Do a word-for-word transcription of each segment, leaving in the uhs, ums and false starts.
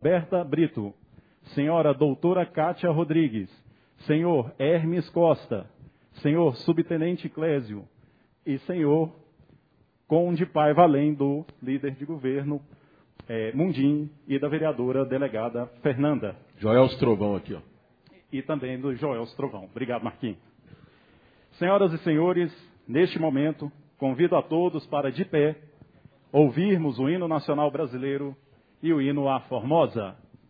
Berta Brito, senhora doutora Kátia Rodrigues, senhor Hermes Costa, senhor subtenente Clésio e senhor Conde Paiva, além do líder de governo é, Mundim e da vereadora delegada Fernanda. Joel Trovão aqui, ó. E também do Joel Trovão. Obrigado, Marquinhos. Senhoras e senhores, neste momento, convido a todos para, de pé, ouvirmos o hino nacional brasileiro e o hino à Formosa.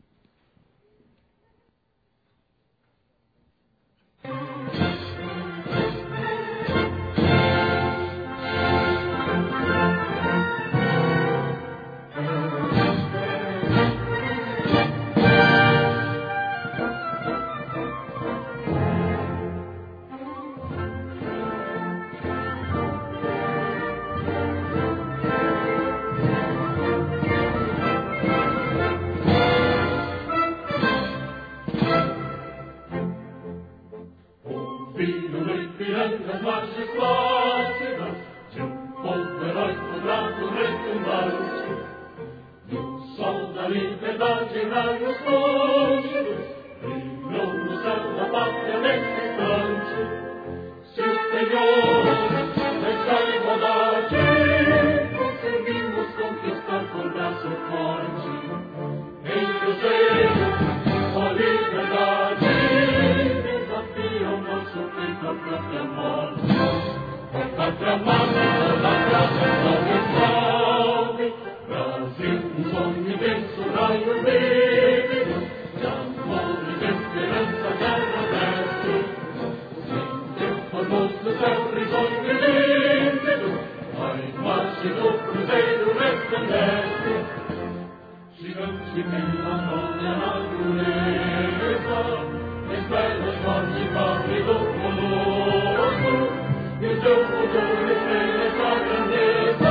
As marchas plácidas de um povo heróico, bravo, retumbante, do sol da liberdade, raios lúcidos, brilhou no céu da pátria nesse instante. Se o Senhor deixar igualdade, conseguimos conquistar com braço forte, em cruzeiro, a liberdade, desafia o nosso peito a própria morte. A pátria amada, toda graça, salve, salve, Brasil, um sonho imenso, raio vívido, de amor e de esperança, terra veste. Sem teu formoso céu risonho e límpido, a imagem do cruzeiro resplandece. Gigante pela própria natureza, espera as fortes barre do colosso, e o teu futuro espelha essa grandeza.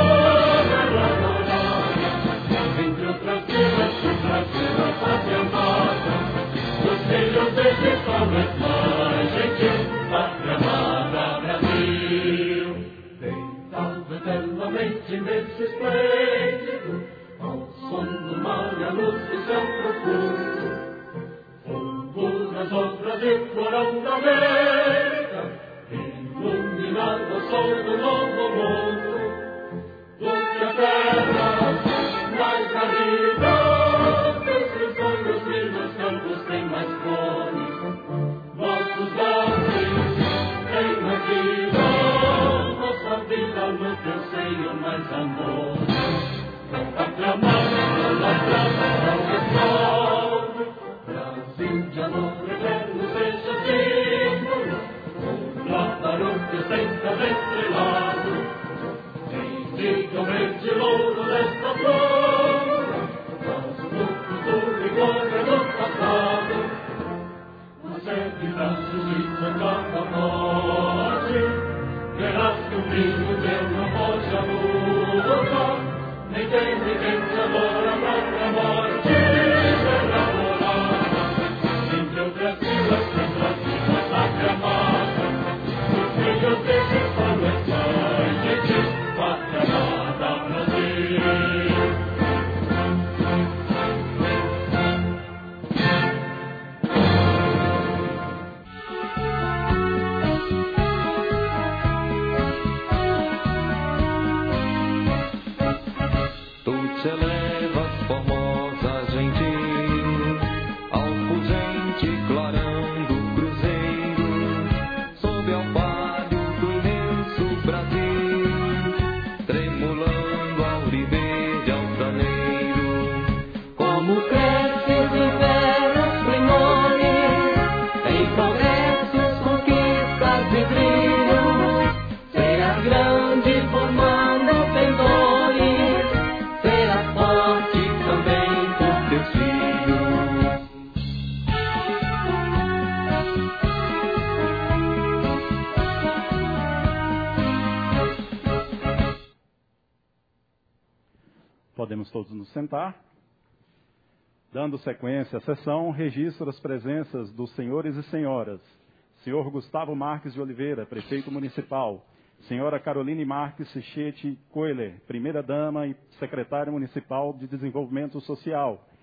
Entre outras vidas, o Brasil, a pátria amada, os filhos desse sol mais gentil, pátria amada, Brasil. Deitado eternamente nesse esplêndido, ao som do mar e a luz do céu profundo, fulguras obras e florão da América, iluminado ao sol do novo mundo, do que a terra mais raridade, os sonhos e nos campos têm mais cores, nossos dons têm mais vida, nossa vida no teu seio mais amor. Pátria amada, toda graça, salve, Brasil de amor eterno seja símbolo, um lábaro que sempre estrelado, indigamente louro desta flor, aos lucros do rigor e do passado, mas é que da justiça cada morte, verás que o brilho teu não pode a luta. Nem tem ninguém agora a própria morte será morada. Entre outras vilas, entre as vilas pátria amada, os filhos desse sol é mais gentil, pátria amada, Brasil. Se elevas, formosa gentil, ao fulgente clarão do cruzeiro, sob ao palio do imenso Brasil, tremulando auriverde altaneiro. Como cresces e veras primores, em progressos, conquistas e brilhos, serás grande formando pendores. Podemos todos nos sentar. Dando sequência à sessão, registro as presenças dos senhores e senhoras. Senhor Gustavo Marques de Oliveira, prefeito municipal. Senhora Caroline Marques Sichete Coeler, primeira-dama e secretária municipal de Desenvolvimento Social.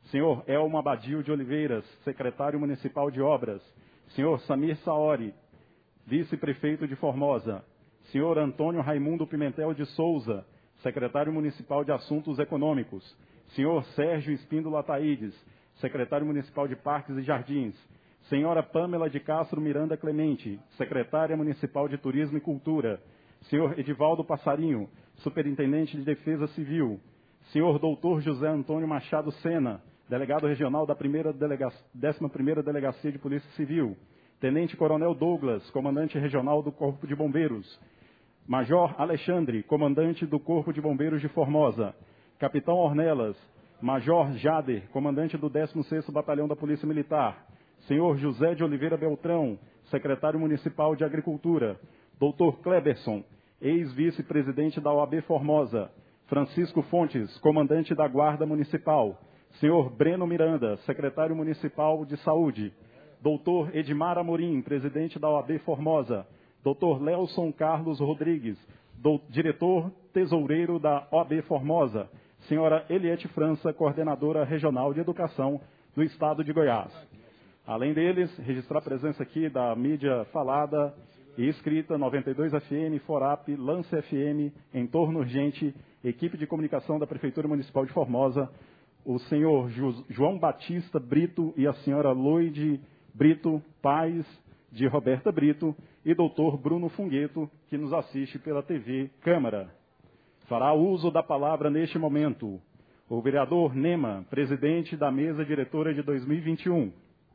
Senhor Elmo Abadio de Oliveiras, secretário municipal de obras. Senhor Samir Saori, vice-prefeito de Formosa. Senhor Antônio Raimundo Pimentel de Souza, secretário municipal de Assuntos Econômicos. Senhor Sérgio Espíndola Ataídes, secretário municipal de Parques e Jardins. Senhora Pâmela de Castro Miranda Clemente, secretária municipal de Turismo e Cultura. Senhor Edivaldo Passarinho, superintendente de Defesa Civil. Senhor doutor José Antônio Machado Sena, delegado regional da primeira delega... décima primeira Delegacia de Polícia Civil. Tenente Coronel Douglas, comandante regional do Corpo de Bombeiros. Major Alexandre, comandante do Corpo de Bombeiros de Formosa. Capitão Ornelas, Major Jader, comandante do décimo sexto Batalhão da Polícia Militar. Senhor José de Oliveira Beltrão, secretário municipal de Agricultura. Doutor Kleberson, ex-vice-presidente da O A B Formosa. Francisco Fontes, comandante da Guarda Municipal. Senhor Breno Miranda, secretário municipal de Saúde. Doutor Edmar Amorim, presidente da O A B Formosa. Doutor Lelson Carlos Rodrigues, do, diretor tesoureiro da O A B Formosa. Senhora Eliette França, coordenadora regional de educação do estado de Goiás. Além deles, registrar a presença aqui da mídia falada e escrita, noventa e dois F M, Forap, Lance F M, Entorno Urgente, equipe de comunicação da Prefeitura Municipal de Formosa, o senhor João Batista Brito e a senhora Loide Brito, pais de Roberta Brito, e doutor Bruno Fungueto, que nos assiste pela T V Câmara. Fará uso da palavra neste momento o vereador Nema, presidente da mesa diretora de dois mil e vinte e um.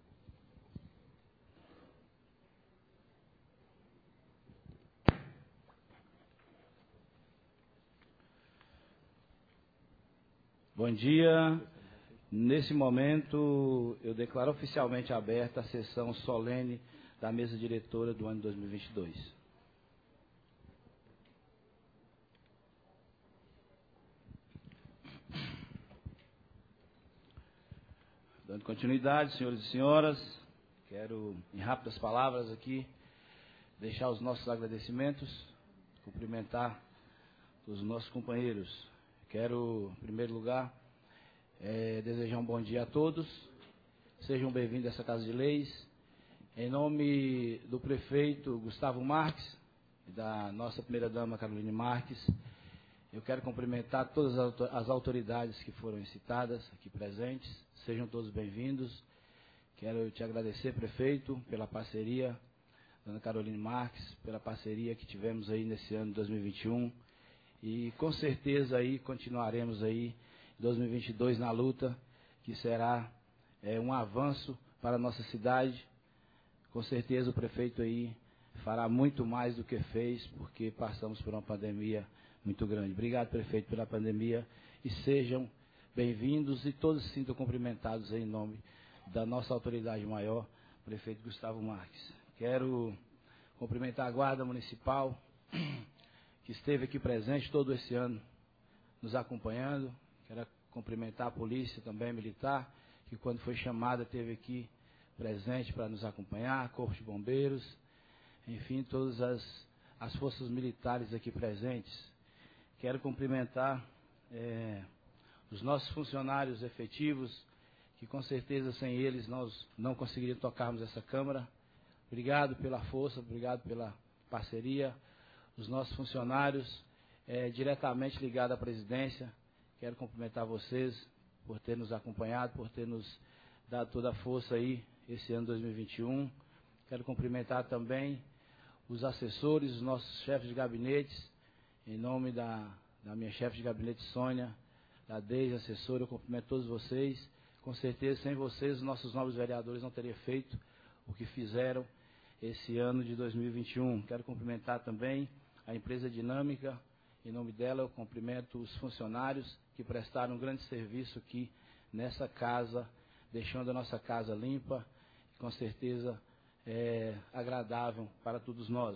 Bom dia. Nesse momento, eu declaro oficialmente aberta a sessão solene da mesa diretora do ano dois mil e vinte e dois. Dando continuidade, senhores e senhoras, quero, em rápidas palavras aqui, deixar os nossos agradecimentos, cumprimentar os nossos companheiros. Quero, em primeiro lugar, é, desejar um bom dia a todos. Sejam bem-vindos a essa Casa de Leis. Em nome do prefeito Gustavo Marques e da nossa primeira-dama Caroline Marques, eu quero cumprimentar todas as autoridades que foram citadas aqui presentes. Sejam todos bem-vindos. Quero te agradecer, prefeito, pela parceria, dona Caroline Marques, pela parceria que tivemos aí nesse ano de dois mil e vinte e um. E com certeza aí continuaremos aí em dois mil e vinte e dois na luta, que será é, um avanço para a nossa cidade. Com certeza o prefeito aí fará muito mais do que fez, porque passamos por uma pandemia muito grande. Obrigado, prefeito, pela pandemia, e sejam bem-vindos e todos se sintam cumprimentados em nome da nossa autoridade maior, prefeito Gustavo Marques. Quero cumprimentar a Guarda Municipal, que esteve aqui presente todo esse ano, nos acompanhando. Quero cumprimentar a Polícia também Militar, que quando foi chamada esteve aqui presente para nos acompanhar, Corpo de Bombeiros, enfim, todas as, as forças militares aqui presentes. Quero cumprimentar é, os nossos funcionários efetivos, que com certeza sem eles nós não conseguiríamos tocarmos essa Câmara. Obrigado pela força, obrigado pela parceria. Os nossos funcionários é, diretamente ligados à presidência, quero cumprimentar vocês por ter nos acompanhado, por ter nos dado toda a força aí esse ano dois mil e vinte e um. Quero cumprimentar também os assessores, os nossos chefes de gabinetes, em nome da, da minha chefe de gabinete Sônia, da Deise, assessora, eu cumprimento todos vocês. Com certeza, sem vocês, os nossos novos vereadores não teriam feito o que fizeram esse ano de dois mil e vinte e um. Quero cumprimentar também a empresa Dinâmica. Em nome dela, eu cumprimento os funcionários que prestaram um grande serviço aqui nessa casa, deixando a nossa casa limpa e, com certeza, é, agradável para todos nós.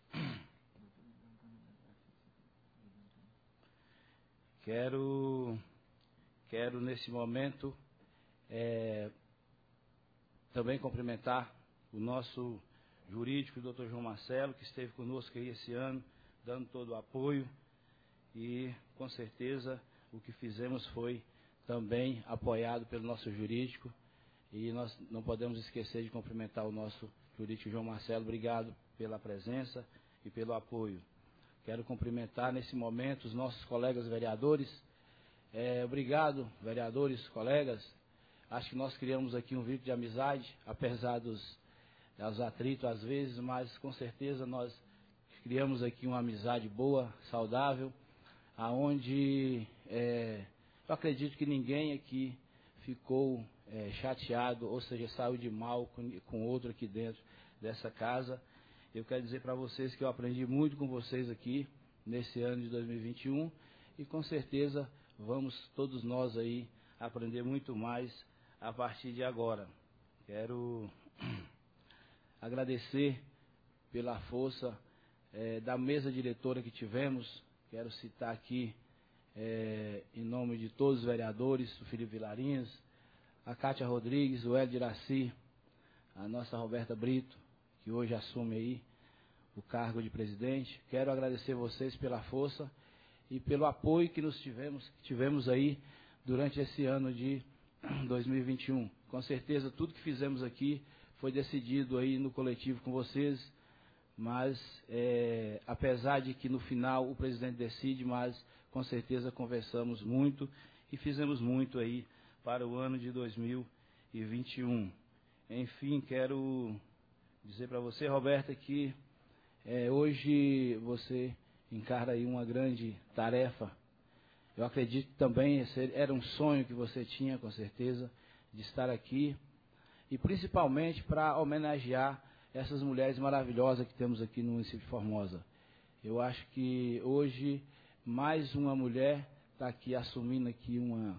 Quero, quero nesse momento, é, também cumprimentar o nosso jurídico, o doutor João Marcelo, que esteve conosco aí esse ano, dando todo o apoio, e com certeza o que fizemos foi também apoiado pelo nosso jurídico. E nós não podemos esquecer de cumprimentar o nosso jurídico João Marcelo. Obrigado pela presença e pelo apoio. Quero cumprimentar nesse momento os nossos colegas vereadores. É, obrigado, vereadores, colegas. Acho que nós criamos aqui um vínculo de amizade, apesar dos, dos atritos às vezes, mas com certeza nós criamos aqui uma amizade boa, saudável, aonde é, eu acredito que ninguém aqui ficou é, chateado, ou seja, saiu de mal com, com outro aqui dentro dessa casa. Eu quero dizer para vocês que eu aprendi muito com vocês aqui nesse ano de dois mil e vinte e um e com certeza vamos todos nós aí aprender muito mais a partir de agora. Quero agradecer pela força é, da mesa diretora que tivemos. Quero citar aqui, é, em nome de todos os vereadores, o Felipe Vilarinhas, a Cátia Rodrigues, o Hélio Iraci, a nossa Roberta Brito, que hoje assume aí o cargo de presidente. Quero agradecer vocês pela força e pelo apoio que nos tivemos, que tivemos aí durante esse ano de dois mil e vinte e um. Com certeza tudo que fizemos aqui foi decidido aí no coletivo com vocês, mas é, apesar de que no final o presidente decide, mas com certeza conversamos muito e fizemos muito aí para o ano de dois mil e vinte e um. Enfim, quero dizer para você, Roberta, que é, hoje você encara aí uma grande tarefa. Eu acredito que também esse era um sonho que você tinha, com certeza, de estar aqui, e principalmente para homenagear essas mulheres maravilhosas que temos aqui no município de Formosa. Eu acho que hoje mais uma mulher está aqui assumindo aqui uma,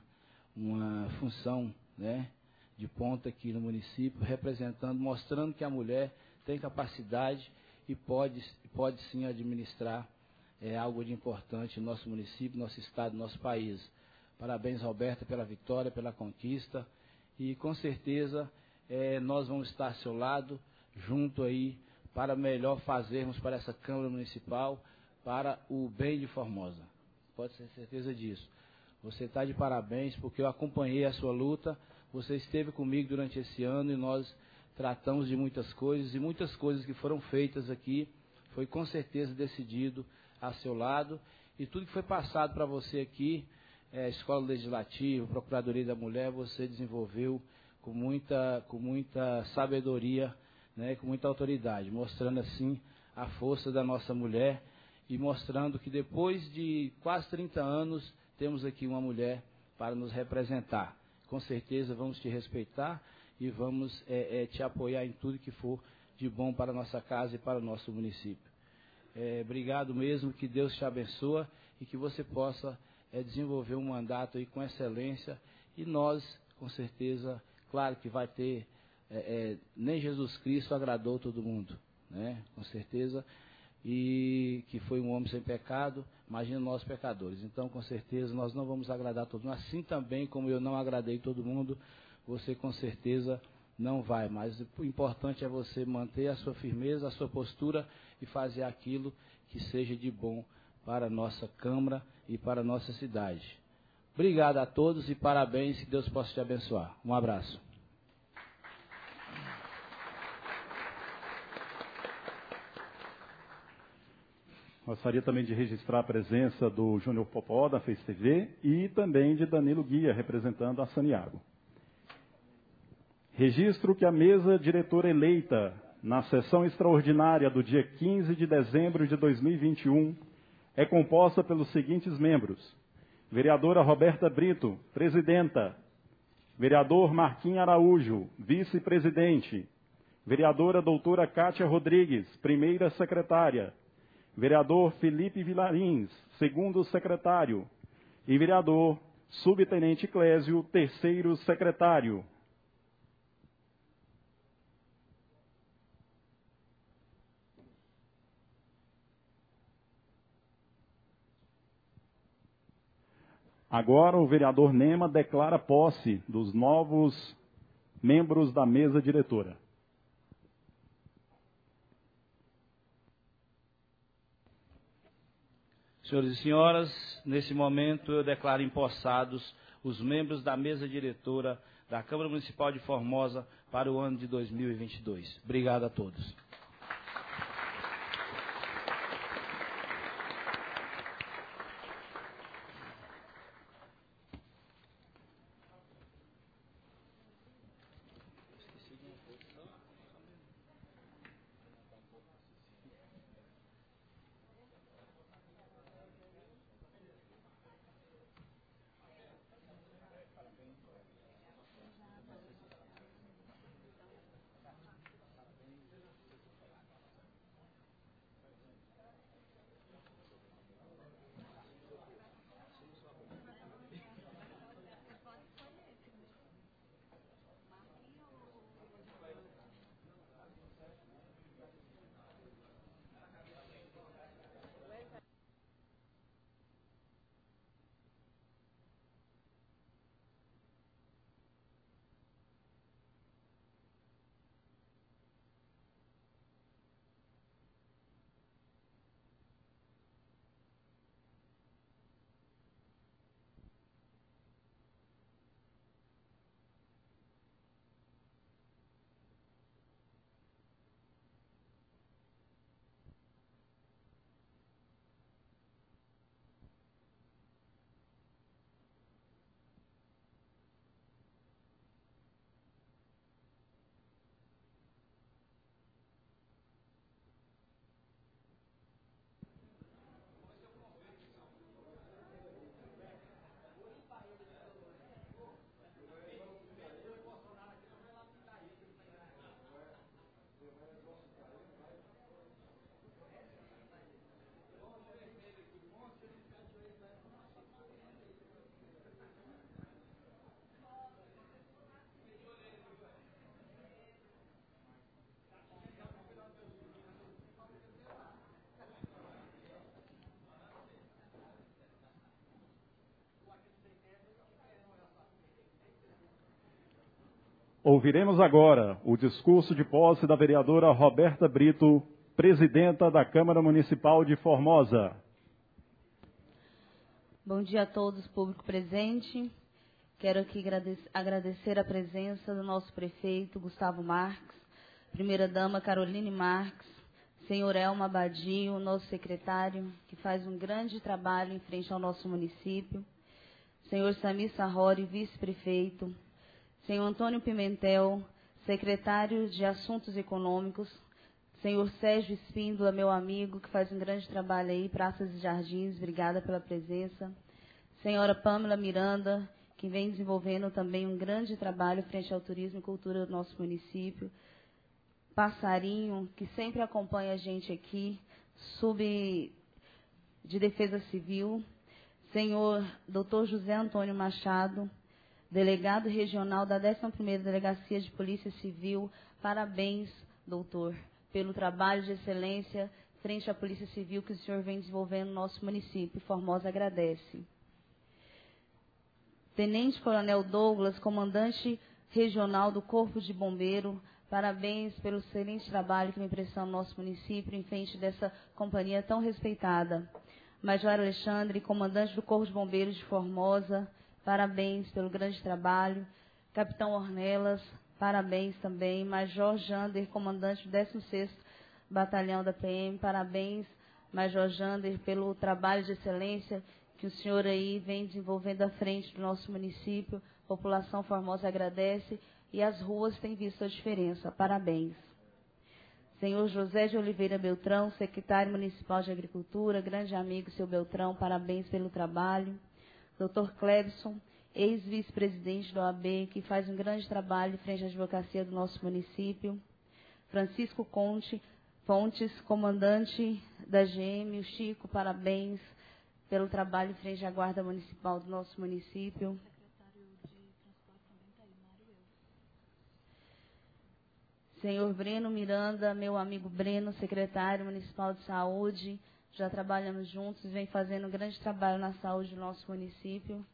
uma função, né, de ponta aqui no município, representando, mostrando que a mulher tem capacidade e pode, pode sim administrar é, algo de importante no nosso município, nosso estado, nosso país. Parabéns, Roberta, pela vitória, pela conquista, e com certeza é, nós vamos estar ao seu lado, junto aí, para melhor fazermos para essa Câmara Municipal, para o bem de Formosa. Pode ter certeza disso. Você está de parabéns, porque eu acompanhei a sua luta, você esteve comigo durante esse ano e nós tratamos de muitas coisas, e muitas coisas que foram feitas aqui, foi com certeza decidido a seu lado, e tudo que foi passado para você aqui, é, Escola Legislativa, Procuradoria da Mulher, você desenvolveu com muita, com muita sabedoria, né, com muita autoridade, mostrando assim a força da nossa mulher e mostrando que depois de quase trinta anos temos aqui uma mulher para nos representar. Com certeza vamos te respeitar e vamos é, é, te apoiar em tudo que for de bom para a nossa casa e para o nosso município. É, obrigado mesmo, que Deus te abençoe e que você possa é, desenvolver um mandato aí com excelência, e nós, com certeza, claro que vai ter, é, é, nem Jesus Cristo agradou todo mundo, né? Com certeza, e que foi um homem sem pecado, imagina nós pecadores. Então, com certeza, nós não vamos agradar todo mundo, assim também como eu não agradei todo mundo, você com certeza não vai, mas o importante é você manter a sua firmeza, a sua postura e fazer aquilo que seja de bom para a nossa Câmara e para a nossa cidade. Obrigado a todos e parabéns, que Deus possa te abençoar. Um abraço. Gostaria também de registrar a presença do Júnior Popó, da Fez T V, e também de Danilo Guia, representando a Saniago. Registro que a mesa diretora eleita na sessão extraordinária do dia quinze de dezembro de dois mil e vinte e um é composta pelos seguintes membros: vereadora Roberta Brito, presidenta; vereador Marquinhos Araújo, vice-presidente; vereadora doutora Cátia Rodrigues, primeira secretária; vereador Felipe Vilarins, segundo secretário; e vereador subtenente Clésio, terceiro secretário. Agora o vereador Nema declara posse dos novos membros da mesa diretora. Senhores e senhoras, nesse momento eu declaro empossados os membros da mesa diretora da Câmara Municipal de Formosa para o ano de dois mil e vinte e dois. Obrigado a todos. Ouviremos agora o discurso de posse da vereadora Roberta Brito, presidenta da Câmara Municipal de Formosa. Bom dia a todos, público presente. Quero aqui agradecer a presença do nosso prefeito, Gustavo Marques, primeira-dama Caroline Marques, senhor Elma Badio, nosso secretário, que faz um grande trabalho em frente ao nosso município, senhor Samir Sarrori, vice-prefeito, senhor Antônio Pimentel, secretário de Assuntos Econômicos, senhor Sérgio Espíndola, meu amigo, que faz um grande trabalho aí, Praças e Jardins, obrigada pela presença, senhora Pâmela Miranda, que vem desenvolvendo também um grande trabalho frente ao turismo e cultura do nosso município, Passarinho, que sempre acompanha a gente aqui, sub de Defesa Civil, senhor doutor José Antônio Machado, delegado regional da décima primeira Delegacia de Polícia Civil, parabéns, doutor, pelo trabalho de excelência frente à Polícia Civil que o senhor vem desenvolvendo no nosso município. Formosa agradece. Tenente Coronel Douglas, comandante regional do Corpo de Bombeiro, parabéns pelo excelente trabalho que vem prestando no nosso município em frente dessa companhia tão respeitada. Major Alexandre, comandante do Corpo de Bombeiros de Formosa, parabéns pelo grande trabalho. Capitão Ornelas, parabéns também. Major Jander, comandante do décimo sexto Batalhão da P M, parabéns, Major Jander, pelo trabalho de excelência que o senhor aí vem desenvolvendo à frente do nosso município. A população formosa agradece e as ruas têm visto a diferença. Parabéns. Senhor José de Oliveira Beltrão, secretário municipal de Agricultura, grande amigo, seu Beltrão, parabéns pelo trabalho. doutor Clebson, ex-vice-presidente da O A B, que faz um grande trabalho frente à advocacia do nosso município. Francisco Conte, Fontes, comandante da G M, o Chico, parabéns pelo trabalho frente à Guarda Municipal do nosso município. Senhor Breno Miranda, meu amigo Breno, secretário municipal de saúde, já trabalhamos juntos e vem fazendo um grande trabalho na saúde do nosso município.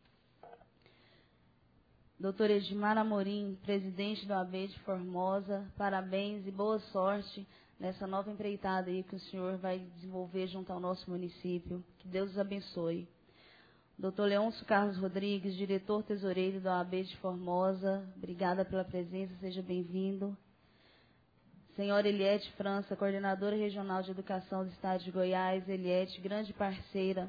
doutor Edmar Amorim, presidente da O A B de Formosa, parabéns e boa sorte nessa nova empreitada aí que o senhor vai desenvolver junto ao nosso município. Que Deus os abençoe. doutor Leôncio Carlos Rodrigues, diretor tesoureiro da O A B de Formosa, obrigada pela presença, seja bem-vindo. Senhora Eliette França, coordenadora regional de educação do estado de Goiás. Eliette, grande parceira,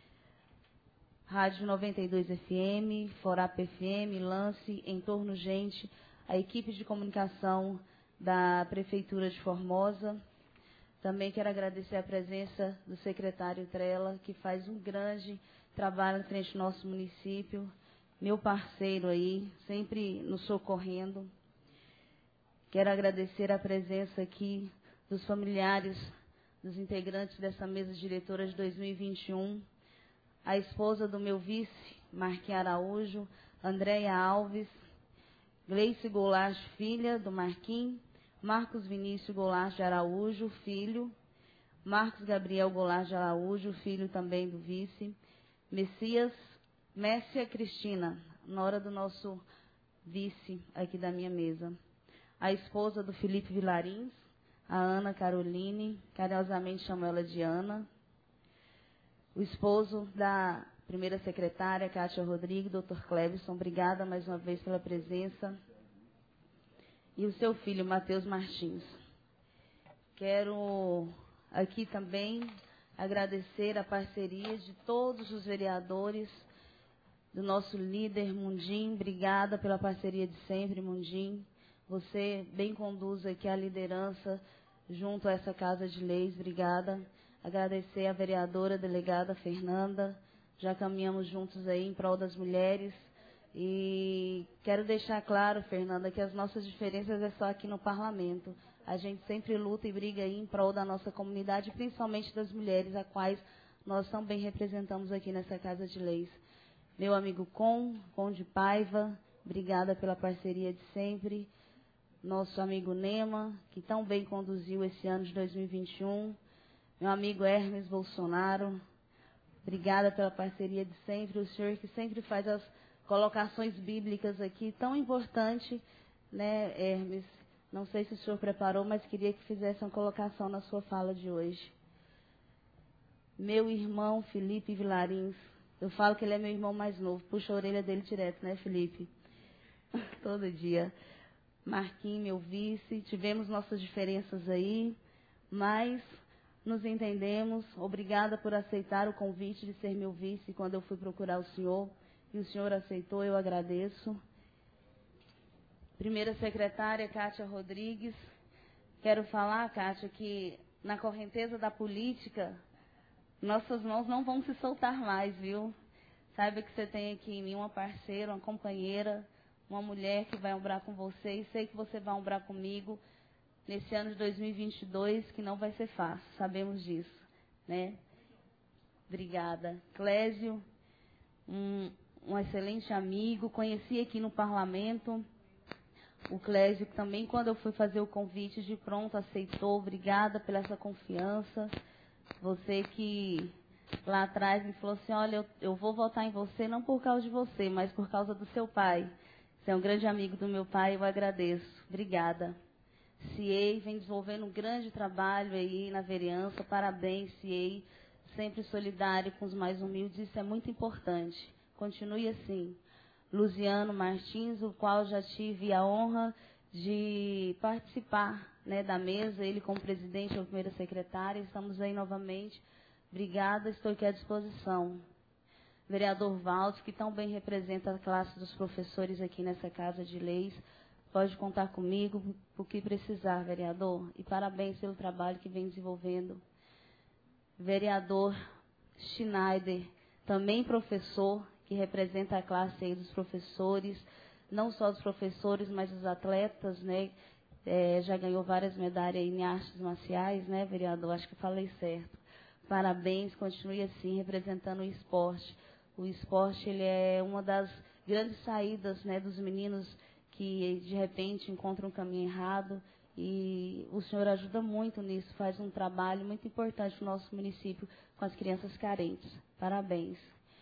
Rádio noventa e dois F M, Forap F M, Lance, Entorno Gente, a equipe de comunicação da Prefeitura de Formosa. Também quero agradecer a presença do secretário Trela, que faz um grande trabalho frente ao nosso município, meu parceiro aí, sempre nos socorrendo. Quero agradecer a presença aqui dos familiares dos integrantes dessa mesa diretora de dois mil e vinte e um, a esposa do meu vice, Marquinhos Araújo, Andréia Alves, Gleice Goulart, filha do Marquinhos, Marcos Vinícius Goulart de Araújo, filho, Marcos Gabriel Goulart de Araújo, filho também do vice, Messias, Messia Cristina, nora do nosso vice aqui da minha mesa, a esposa do Felipe Vilarins, a Ana Caroline, carinhosamente chamo ela de Ana, o esposo da primeira secretária, Kátia Rodrigues, doutor Cleveson, obrigada mais uma vez pela presença. E o seu filho, Matheus Martins. Quero aqui também agradecer a parceria de todos os vereadores, do nosso líder, Mundim. Obrigada pela parceria de sempre, Mundim. Você bem conduz aqui a liderança junto a essa Casa de Leis. Obrigada. Agradecer a vereadora delegada Fernanda, já caminhamos juntos aí em prol das mulheres e quero deixar claro, Fernanda, que as nossas diferenças é só aqui no parlamento. A gente sempre luta e briga aí em prol da nossa comunidade, principalmente das mulheres, a quais nós também representamos aqui nessa Casa de Leis. Meu amigo Com, Conde Paiva, obrigada pela parceria de sempre. Nosso amigo Nema, que tão bem conduziu esse ano de dois mil e vinte e um. Meu amigo Hermes Bolsonaro, obrigada pela parceria de sempre. O senhor que sempre faz as colocações bíblicas aqui, tão importante, né, Hermes? Não sei se o senhor preparou, mas queria que fizesse uma colocação na sua fala de hoje. Meu irmão Felipe Vilarins, eu falo que ele é meu irmão mais novo, puxa a orelha dele direto, né, Felipe? Todo dia. Marquinhos, meu vice, tivemos nossas diferenças aí, mas nos entendemos. Obrigada por aceitar o convite de ser meu vice quando eu fui procurar o senhor. E o senhor aceitou, eu agradeço. Primeira secretária, Kátia Rodrigues. Quero falar, Kátia, que na correnteza da política, nossas mãos não vão se soltar mais, viu? Saiba que você tem aqui em mim uma parceira, uma companheira, uma mulher que vai ombrar com você. E sei que você vai ombrar comigo nesse ano de dois mil e vinte e dois, que não vai ser fácil, sabemos disso, né? Obrigada. Clésio, um, um excelente amigo, conheci aqui no parlamento. O Clésio também, quando eu fui fazer o convite, de pronto aceitou. Obrigada pela essa confiança. Você que lá atrás me falou assim, olha, eu, eu vou votar em você não por causa de você, mas por causa do seu pai. Você é um grande amigo do meu pai, eu agradeço. Obrigada. C I E vem desenvolvendo um grande trabalho aí na vereança. Parabéns, C I E. Sempre solidário com os mais humildes. Isso é muito importante. Continue assim. Luciano Martins, o qual já tive a honra de participar, né, da mesa. Ele como presidente, a primeira secretária. Estamos aí novamente. Obrigada, estou aqui à disposição. Vereador Valdes, que tão bem representa a classe dos professores aqui nessa Casa de Leis. Pode contar comigo o que precisar, vereador. E parabéns pelo trabalho que vem desenvolvendo. Vereador Schneider, também professor, que representa a classe aí dos professores, não só dos professores, mas dos atletas, né? É, já ganhou várias medalhas aí em artes marciais, né, vereador? Acho que falei certo. Parabéns, continue assim, representando o esporte. O esporte, ele é uma das grandes saídas, né, dos meninos que de repente encontram um caminho errado, e o senhor ajuda muito nisso, faz um trabalho muito importante no nosso município com as crianças carentes. Parabéns.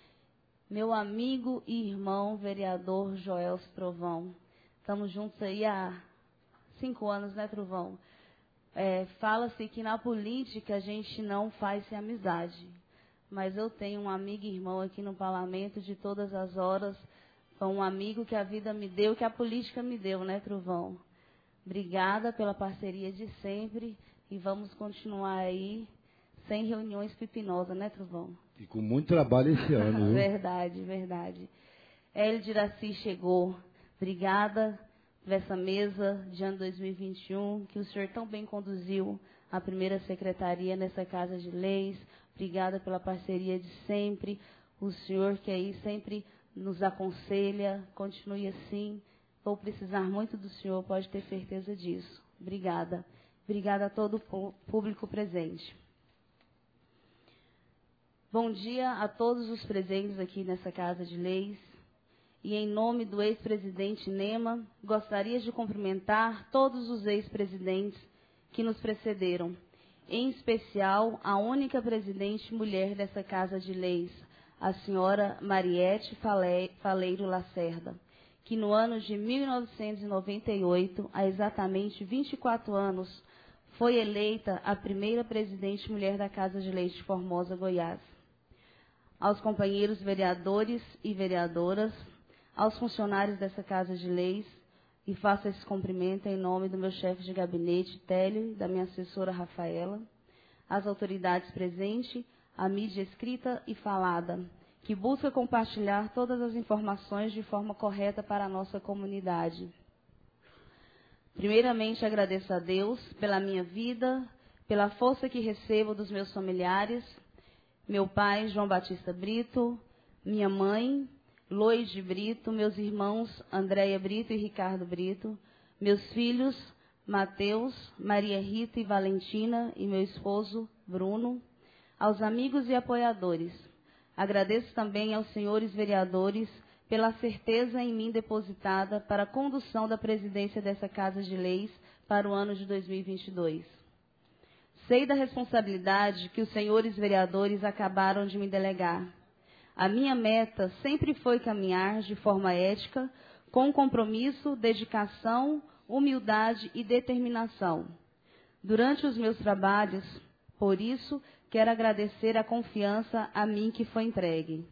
Meu amigo e irmão, vereador Joel Trovão. Estamos juntos aí há cinco anos, né, Trovão? É, fala-se que na política a gente não faz sem amizade, mas eu tenho um amigo e irmão aqui no parlamento de todas as horas. Foi um amigo que a vida me deu, que a política me deu, né, Truvão? Obrigada pela parceria de sempre e vamos continuar aí sem reuniões pepinosas, né, Truvão? E com muito trabalho esse ano, viu? Verdade, verdade. Hélio de Iraci chegou. Obrigada por essa mesa de ano dois mil e vinte e um, que o senhor tão bem conduziu a primeira secretaria nessa Casa de Leis. Obrigada pela parceria de sempre. O senhor que aí sempre nos aconselha, continue assim. Vou precisar muito do senhor, pode ter certeza disso. Obrigada. Obrigada a todo o público presente. Bom dia a todos os presentes aqui nessa Casa de Leis. E em nome do ex-presidente Nema, gostaria de cumprimentar todos os ex-presidentes que nos precederam, em especial a única presidente mulher dessa Casa de Leis, a senhora Mariette Faleiro Lacerda, que no ano de mil novecentos e noventa e oito, há exatamente vinte e quatro anos, foi eleita a primeira presidente mulher da Casa de Leis de Formosa, Goiás. Aos companheiros vereadores e vereadoras, aos funcionários dessa Casa de Leis, e faço esse cumprimento em nome do meu chefe de gabinete, Télio, e da minha assessora, Rafaela, às autoridades presentes, à mídia escrita e falada, que busca compartilhar todas as informações de forma correta para a nossa comunidade. Primeiramente, agradeço a Deus pela minha vida, pela força que recebo dos meus familiares, meu pai, João Batista Brito, minha mãe, Loide Brito, meus irmãos, Andréia Brito e Ricardo Brito, meus filhos, Mateus, Maria Rita e Valentina, e meu esposo, Bruno, aos amigos e apoiadores. Agradeço também aos senhores vereadores pela certeza em mim depositada para a condução da presidência dessa Casa de Leis para o ano de dois mil e vinte e dois. Sei da responsabilidade que os senhores vereadores acabaram de me delegar. A minha meta sempre foi caminhar de forma ética, com compromisso, dedicação, humildade e determinação. Durante os meus trabalhos, por isso, quero agradecer a confiança a mim que foi entregue.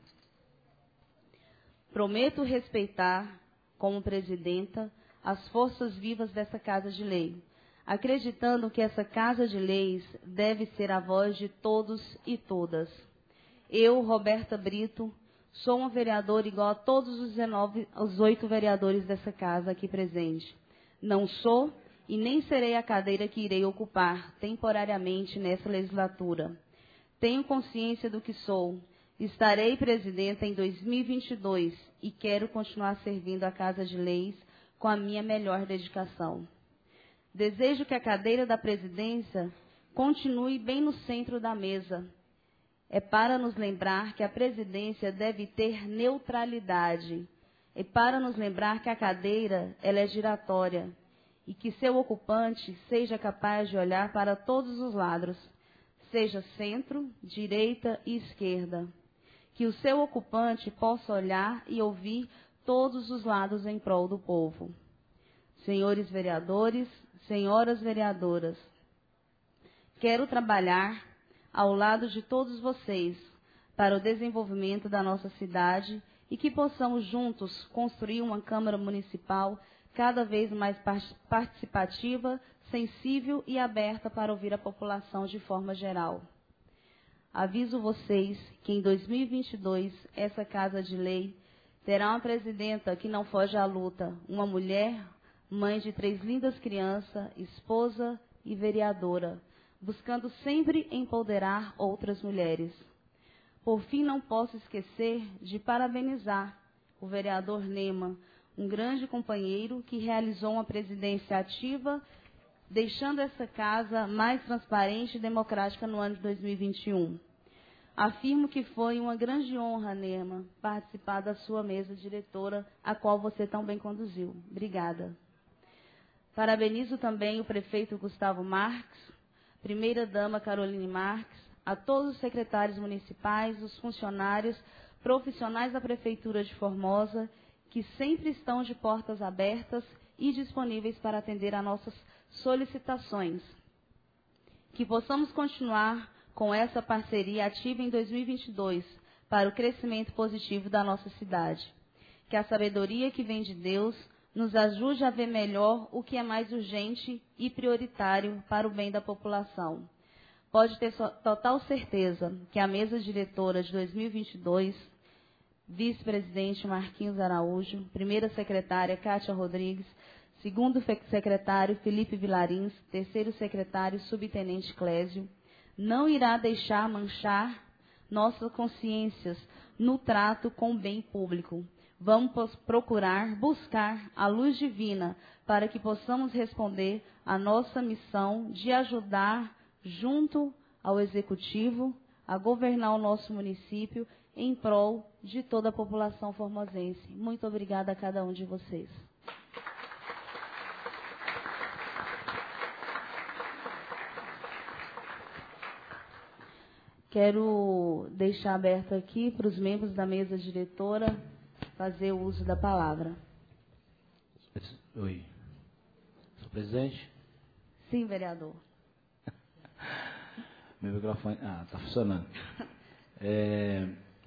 Prometo respeitar, como presidenta, as forças vivas dessa Casa de Lei, acreditando que essa Casa de Leis deve ser a voz de todos e todas. Eu, Roberta Brito, sou uma vereadora igual a todos os dezenove, os oito vereadores dessa casa aqui presente. Não sou e nem serei a cadeira que irei ocupar temporariamente nessa legislatura. Tenho consciência do que sou. Estarei presidenta em dois mil e vinte e dois e quero continuar servindo a Casa de Leis com a minha melhor dedicação. Desejo que a cadeira da presidência continue bem no centro da mesa. É para nos lembrar que a presidência deve ter neutralidade. É para nos lembrar que a cadeira ela é giratória e que seu ocupante seja capaz de olhar para todos os lados, seja centro, direita e esquerda. Que o seu ocupante possa olhar e ouvir todos os lados em prol do povo. Senhores vereadores, senhoras vereadoras, quero trabalhar ao lado de todos vocês, para o desenvolvimento da nossa cidade e que possamos juntos construir uma Câmara Municipal cada vez mais participativa, sensível e aberta para ouvir a população de forma geral. Aviso vocês que em dois mil e vinte e dois, essa Casa de Lei terá uma presidenta que não foge à luta, uma mulher, mãe de três lindas crianças, esposa e vereadora, buscando sempre empoderar outras mulheres. Por fim, não posso esquecer de parabenizar o vereador Nema, um grande companheiro que realizou uma presidência ativa, deixando essa casa mais transparente e democrática no ano de dois mil e vinte e um. Afirmo que foi uma grande honra, Nema, participar da sua mesa diretora, a qual você tão bem conduziu. Obrigada. Parabenizo também o prefeito Gustavo Marques, primeira-dama Caroline Marques, a todos os secretários municipais, os funcionários, profissionais da Prefeitura de Formosa, que sempre estão de portas abertas e disponíveis para atender a nossas solicitações. Que possamos continuar com essa parceria ativa em dois mil e vinte e dois para o crescimento positivo da nossa cidade. Que a sabedoria que vem de Deus nos ajude a ver melhor o que é mais urgente e prioritário para o bem da população. Pode ter so- total certeza que a mesa diretora de dois mil e vinte e dois, vice-presidente Marquinhos Araújo, primeira secretária Kátia Rodrigues, segundo fe- secretário Felipe Vilarins, terceiro secretário subtenente Clésio, não irá deixar manchar nossas consciências no trato com o bem público. Vamos procurar buscar a luz divina para que possamos responder à nossa missão de ajudar, junto ao Executivo, a governar o nosso município em prol de toda a população formosense. Muito obrigada a cada um de vocês. Quero deixar aberto aqui para os membros da mesa diretora fazer o uso da palavra. Oi. Senhor presidente? Sim, vereador. Meu microfone. Ah, está funcionando. É,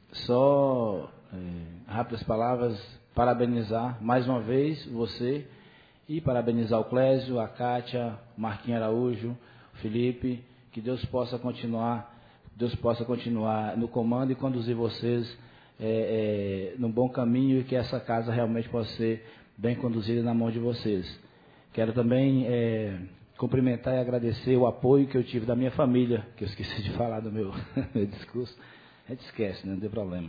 só é, rápidas palavras, parabenizar mais uma vez você e parabenizar o Clésio, a Kátia, o Marquinhos Araújo, o Felipe, que Deus possa continuar, Deus possa continuar no comando e conduzir vocês é, é, no bom caminho e que essa casa realmente possa ser bem conduzida na mão de vocês. Quero também é, cumprimentar e agradecer o apoio que eu tive da minha família, que eu esqueci de falar no meu, meu discurso. A gente esquece, né? Não tem problema.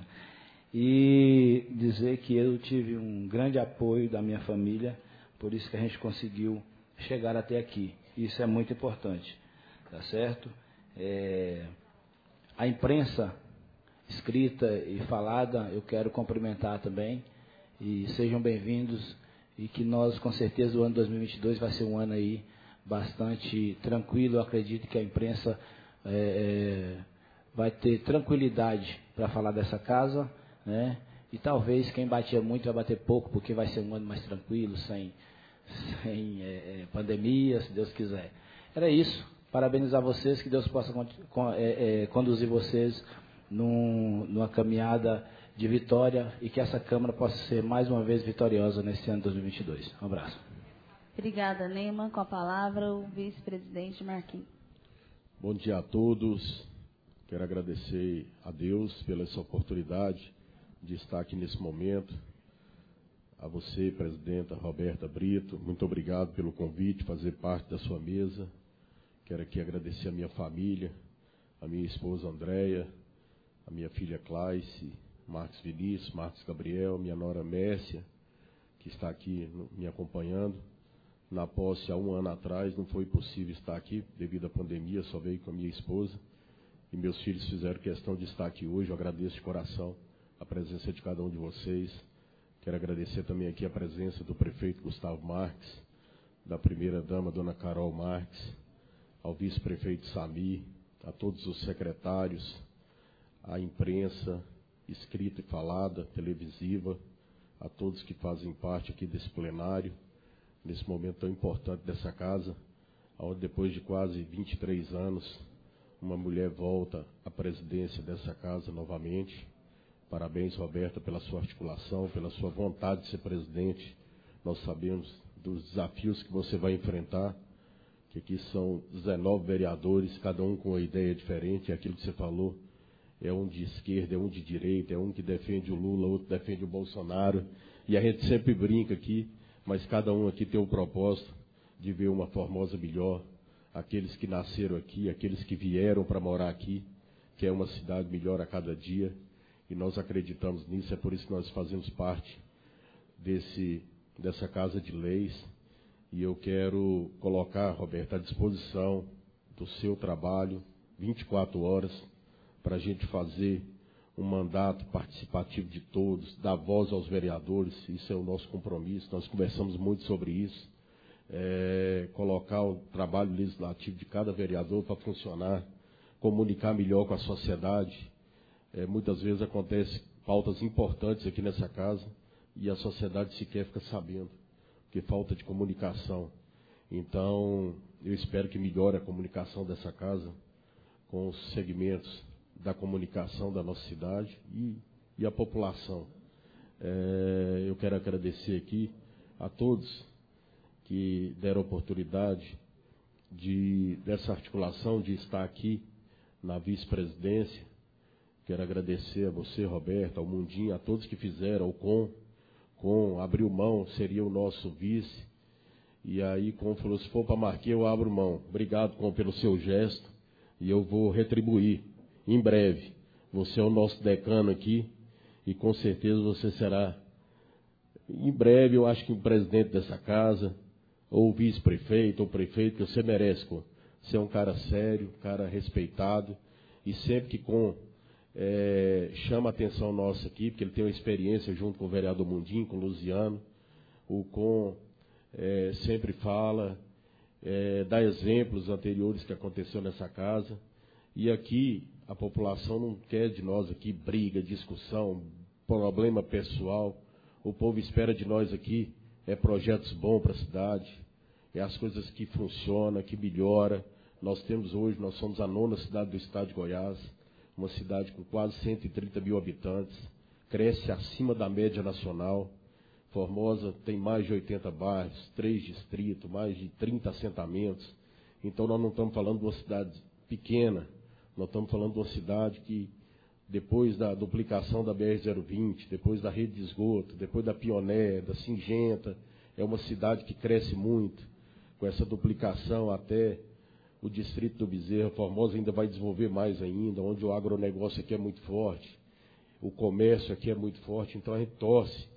E dizer que eu tive um grande apoio da minha família, por isso que a gente conseguiu chegar até aqui. Isso é muito importante, tá certo? É, a imprensa escrita e falada, eu quero cumprimentar também, e sejam bem-vindos, e que nós, com certeza, o ano dois mil e vinte e dois vai ser um ano aí bastante tranquilo. Eu acredito que a imprensa é, é, vai ter tranquilidade para falar dessa casa, né? E talvez quem batia muito vai bater pouco, porque vai ser um ano mais tranquilo, sem, sem é, é, pandemia, se Deus quiser. Era isso. Parabenizar vocês, que Deus possa con é, é, conduzir vocês num, numa caminhada de vitória e que essa Câmara possa ser mais uma vez vitoriosa nesse ano de dois mil e vinte e dois. Um abraço. Obrigada, Neima. Com a palavra, o vice-presidente Marquinhos. Bom dia a todos. Quero agradecer a Deus pela essa oportunidade de estar aqui nesse momento. A você, presidenta Roberta Brito, muito obrigado pelo convite, fazer parte da sua mesa. Quero aqui agradecer a minha família, a minha esposa Andréia, a minha filha Claice, Marcos Vinícius, Marcos Gabriel, minha nora Mércia, que está aqui me acompanhando. Na posse, há um ano atrás, não foi possível estar aqui devido à pandemia, só veio com a minha esposa. E meus filhos fizeram questão de estar aqui hoje. Eu agradeço de coração a presença de cada um de vocês. Quero agradecer também aqui a presença do prefeito Gustavo Marques, da primeira-dama, dona Carol Marques, ao vice-prefeito Samir, a todos os secretários, à imprensa, escrita e falada, televisiva, a todos que fazem parte aqui desse plenário, nesse momento tão importante dessa casa, onde depois de quase vinte e três anos, uma mulher volta à presidência dessa casa novamente. Parabéns, Roberta, pela sua articulação, pela sua vontade de ser presidente. Nós sabemos dos desafios que você vai enfrentar, que aqui são dezenove vereadores, cada um com uma ideia diferente, é aquilo que você falou. É um de esquerda, é um de direita, é um que defende o Lula, outro defende o Bolsonaro. E a gente sempre brinca aqui, mas cada um aqui tem o propósito de ver uma Formosa melhor. Aqueles que nasceram aqui, aqueles que vieram para morar aqui, que é uma cidade melhor a cada dia. E nós acreditamos nisso, é por isso que nós fazemos parte desse, dessa Casa de Leis. E eu quero colocar, Roberto, à disposição do seu trabalho, vinte e quatro horas, para a gente fazer um mandato participativo de todos, dar voz aos vereadores. Isso é o nosso compromisso, nós conversamos muito sobre isso. É, colocar o trabalho legislativo de cada vereador para funcionar, comunicar melhor com a sociedade. É, muitas vezes acontecem pautas importantes aqui nessa casa e a sociedade sequer fica sabendo, porque falta de comunicação. Então, eu espero que melhore a comunicação dessa casa com os segmentos da comunicação da nossa cidade e, e a população. É, eu quero agradecer aqui a todos que deram oportunidade de, dessa articulação, de estar aqui na vice-presidência. Quero agradecer a você, Roberto, ao Mundinho, a todos que fizeram, o Com, Com abriu mão, seria o nosso vice. E aí, Com falou, se for para Marquinhos, eu abro mão. Obrigado, Com, pelo seu gesto, e eu vou retribuir em breve. Você é o nosso decano aqui, e com certeza você será, em breve, eu acho que o presidente dessa casa, ou vice-prefeito, ou prefeito, que você merece, Com. Você é um cara sério, um cara respeitado, e sempre que Com é, chama a atenção nossa aqui, porque ele tem uma experiência junto com o vereador Mundinho, com o Luciano, o Com é, sempre fala, é, dá exemplos anteriores que aconteceu nessa casa, e aqui a população não quer de nós aqui briga, discussão, problema pessoal. O povo espera de nós aqui é projetos bons para a cidade, é as coisas que funcionam, que melhoram. Nós temos hoje, nós somos a nona cidade do estado de Goiás, uma cidade com quase cento e trinta mil habitantes, cresce acima da média nacional. Formosa tem mais de oitenta bairros, três distritos, mais de trinta assentamentos. Então nós não estamos falando de uma cidade pequena, nós estamos falando de uma cidade que, depois da duplicação da B R zero vinte, depois da rede de esgoto, depois da Pioneer, da Singenta, é uma cidade que cresce muito. Com essa duplicação até o distrito do Bezerra, Formosa ainda vai desenvolver mais ainda, onde o agronegócio aqui é muito forte, o comércio aqui é muito forte. Então a gente torce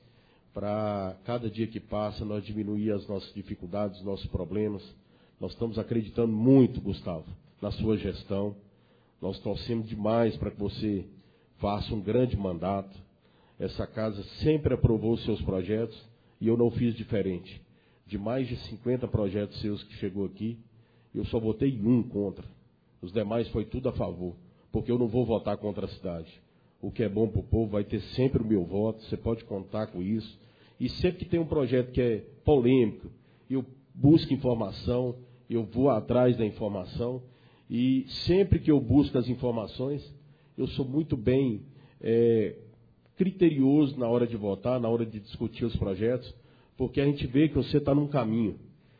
para, cada dia que passa, nós diminuir as nossas dificuldades, os nossos problemas. Nós estamos acreditando muito, Gustavo, na sua gestão. Nós torcemos demais para que você faça um grande mandato. Essa casa sempre aprovou os seus projetos e eu não fiz diferente. De mais de cinquenta projetos seus que chegou aqui, eu só votei um contra. Os demais foi tudo a favor, porque eu não vou votar contra a cidade. O que é bom para o povo vai ter sempre o meu voto, você pode contar com isso. E sempre que tem um projeto que é polêmico, eu busco informação, eu vou atrás da informação. E sempre que eu busco as informações, eu sou muito bem é, criterioso na hora de votar, na hora de discutir os projetos, porque a gente vê que você está num caminho.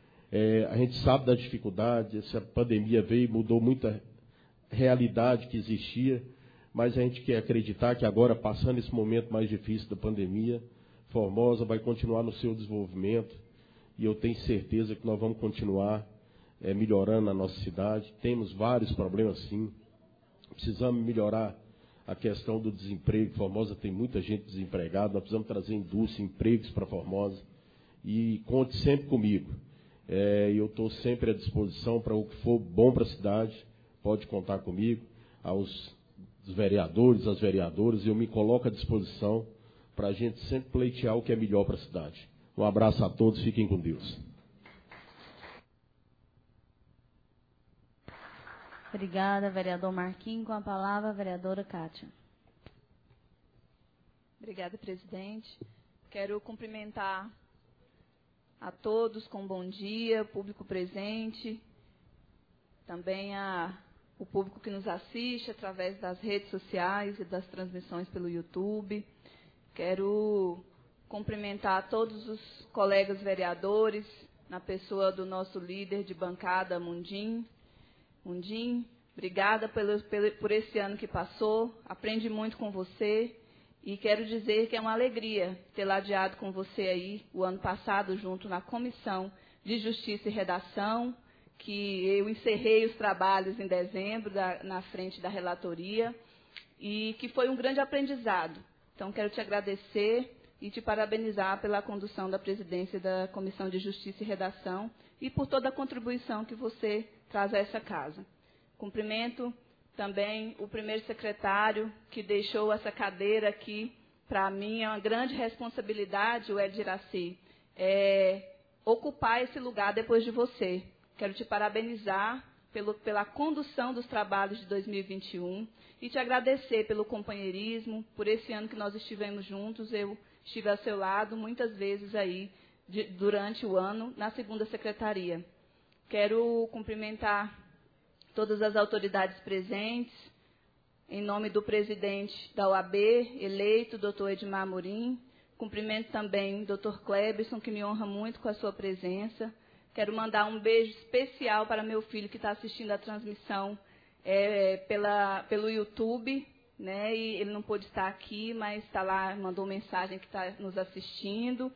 É, a gente sabe da dificuldade, essa pandemia veio e mudou muita realidade que existia, mas a gente quer acreditar que agora, passando esse momento mais difícil da pandemia, Formosa vai continuar no seu desenvolvimento, e eu tenho certeza que nós vamos continuar É, melhorando a nossa cidade. Temos vários problemas, sim. Precisamos melhorar a questão do desemprego. Formosa tem muita gente desempregada. Nós precisamos trazer indústria, empregos para Formosa. E conte sempre comigo. É, eu estou sempre à disposição para o que for bom para a cidade. Pode contar comigo. Aos vereadores, às vereadoras, eu me coloco à disposição para a gente sempre pleitear o que é melhor para a cidade. Um abraço a todos. Fiquem com Deus. Obrigada, vereador Marquinhos. Com a palavra, a vereadora Kátia. Obrigada, presidente. Quero cumprimentar a todos com bom dia, público presente, também a, o público que nos assiste através das redes sociais e das transmissões pelo YouTube. Quero cumprimentar todos os colegas vereadores, na pessoa do nosso líder de bancada, Mundinho. Mundim, obrigada pelo, pelo, por esse ano que passou, aprendi muito com você e quero dizer que é uma alegria ter ladeado com você aí o ano passado junto na Comissão de Justiça e Redação, que eu encerrei os trabalhos em dezembro da, na frente da relatoria e que foi um grande aprendizado. Então quero te agradecer e te parabenizar pela condução da presidência da Comissão de Justiça e Redação e por toda a contribuição que você traz a essa casa. Cumprimento também o primeiro secretário que deixou essa cadeira aqui. Para mim é uma grande responsabilidade, o Ed Iraci, é, ocupar esse lugar depois de você. Quero te parabenizar pelo, pela condução dos trabalhos de dois mil e vinte e um e te agradecer pelo companheirismo, por esse ano que nós estivemos juntos. Eu estive ao seu lado muitas vezes aí de, durante o ano na segunda secretaria. Quero cumprimentar todas as autoridades presentes, em nome do presidente da O A B, eleito, doutor Edmar Amorim. Cumprimento também o doutor Cleberson, que me honra muito com a sua presença. Quero mandar um beijo especial para meu filho que está assistindo a transmissão é, pela, pelo YouTube, né? E ele não pôde estar aqui, mas está lá, mandou mensagem que está nos assistindo.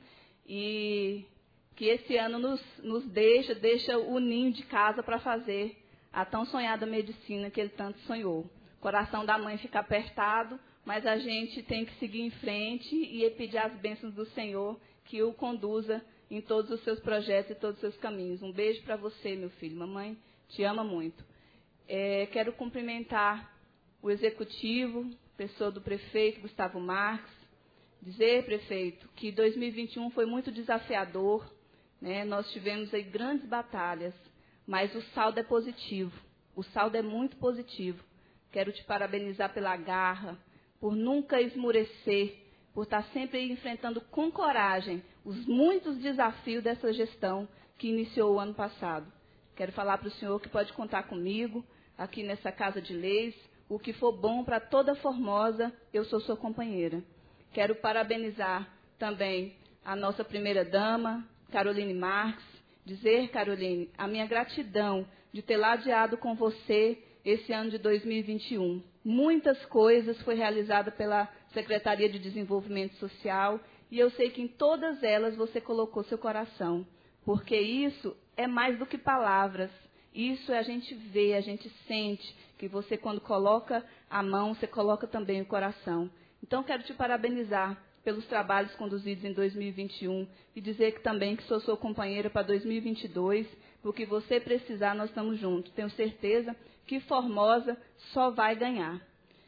E que esse ano nos, nos deixa, deixa o ninho de casa para fazer a tão sonhada medicina que ele tanto sonhou. O coração da mãe fica apertado, mas a gente tem que seguir em frente e pedir as bênçãos do Senhor que o conduza em todos os seus projetos e todos os seus caminhos. Um beijo para você, meu filho. Mamãe te ama muito. É, quero cumprimentar o executivo, pessoa do prefeito Gustavo Marques. Dizer, prefeito, que dois mil e vinte e um foi muito desafiador, né? Nós tivemos aí grandes batalhas, mas o saldo é positivo. O saldo é muito positivo. Quero te parabenizar pela garra, por nunca esmurecer, por estar sempre enfrentando com coragem os muitos desafios dessa gestão que iniciou o ano passado. Quero falar para o senhor que pode contar comigo aqui nessa Casa de Leis. O que for bom para toda Formosa, eu sou sua companheira. Quero parabenizar também a nossa primeira-dama, Caroline Marques. Dizer, Caroline, a minha gratidão de ter ladeado com você esse ano de dois mil e vinte e um. Muitas coisas foi realizada pela Secretaria de Desenvolvimento Social e eu sei que em todas elas você colocou seu coração, porque isso é mais do que palavras. Isso a gente vê, a gente sente que você, quando coloca a mão, você coloca também o coração. Então, quero te parabenizar pelos trabalhos conduzidos em dois mil e vinte e um e dizer que também que sou sua companheira para dois mil e vinte e dois. O que você precisar, nós estamos juntos. Tenho certeza que Formosa só vai ganhar.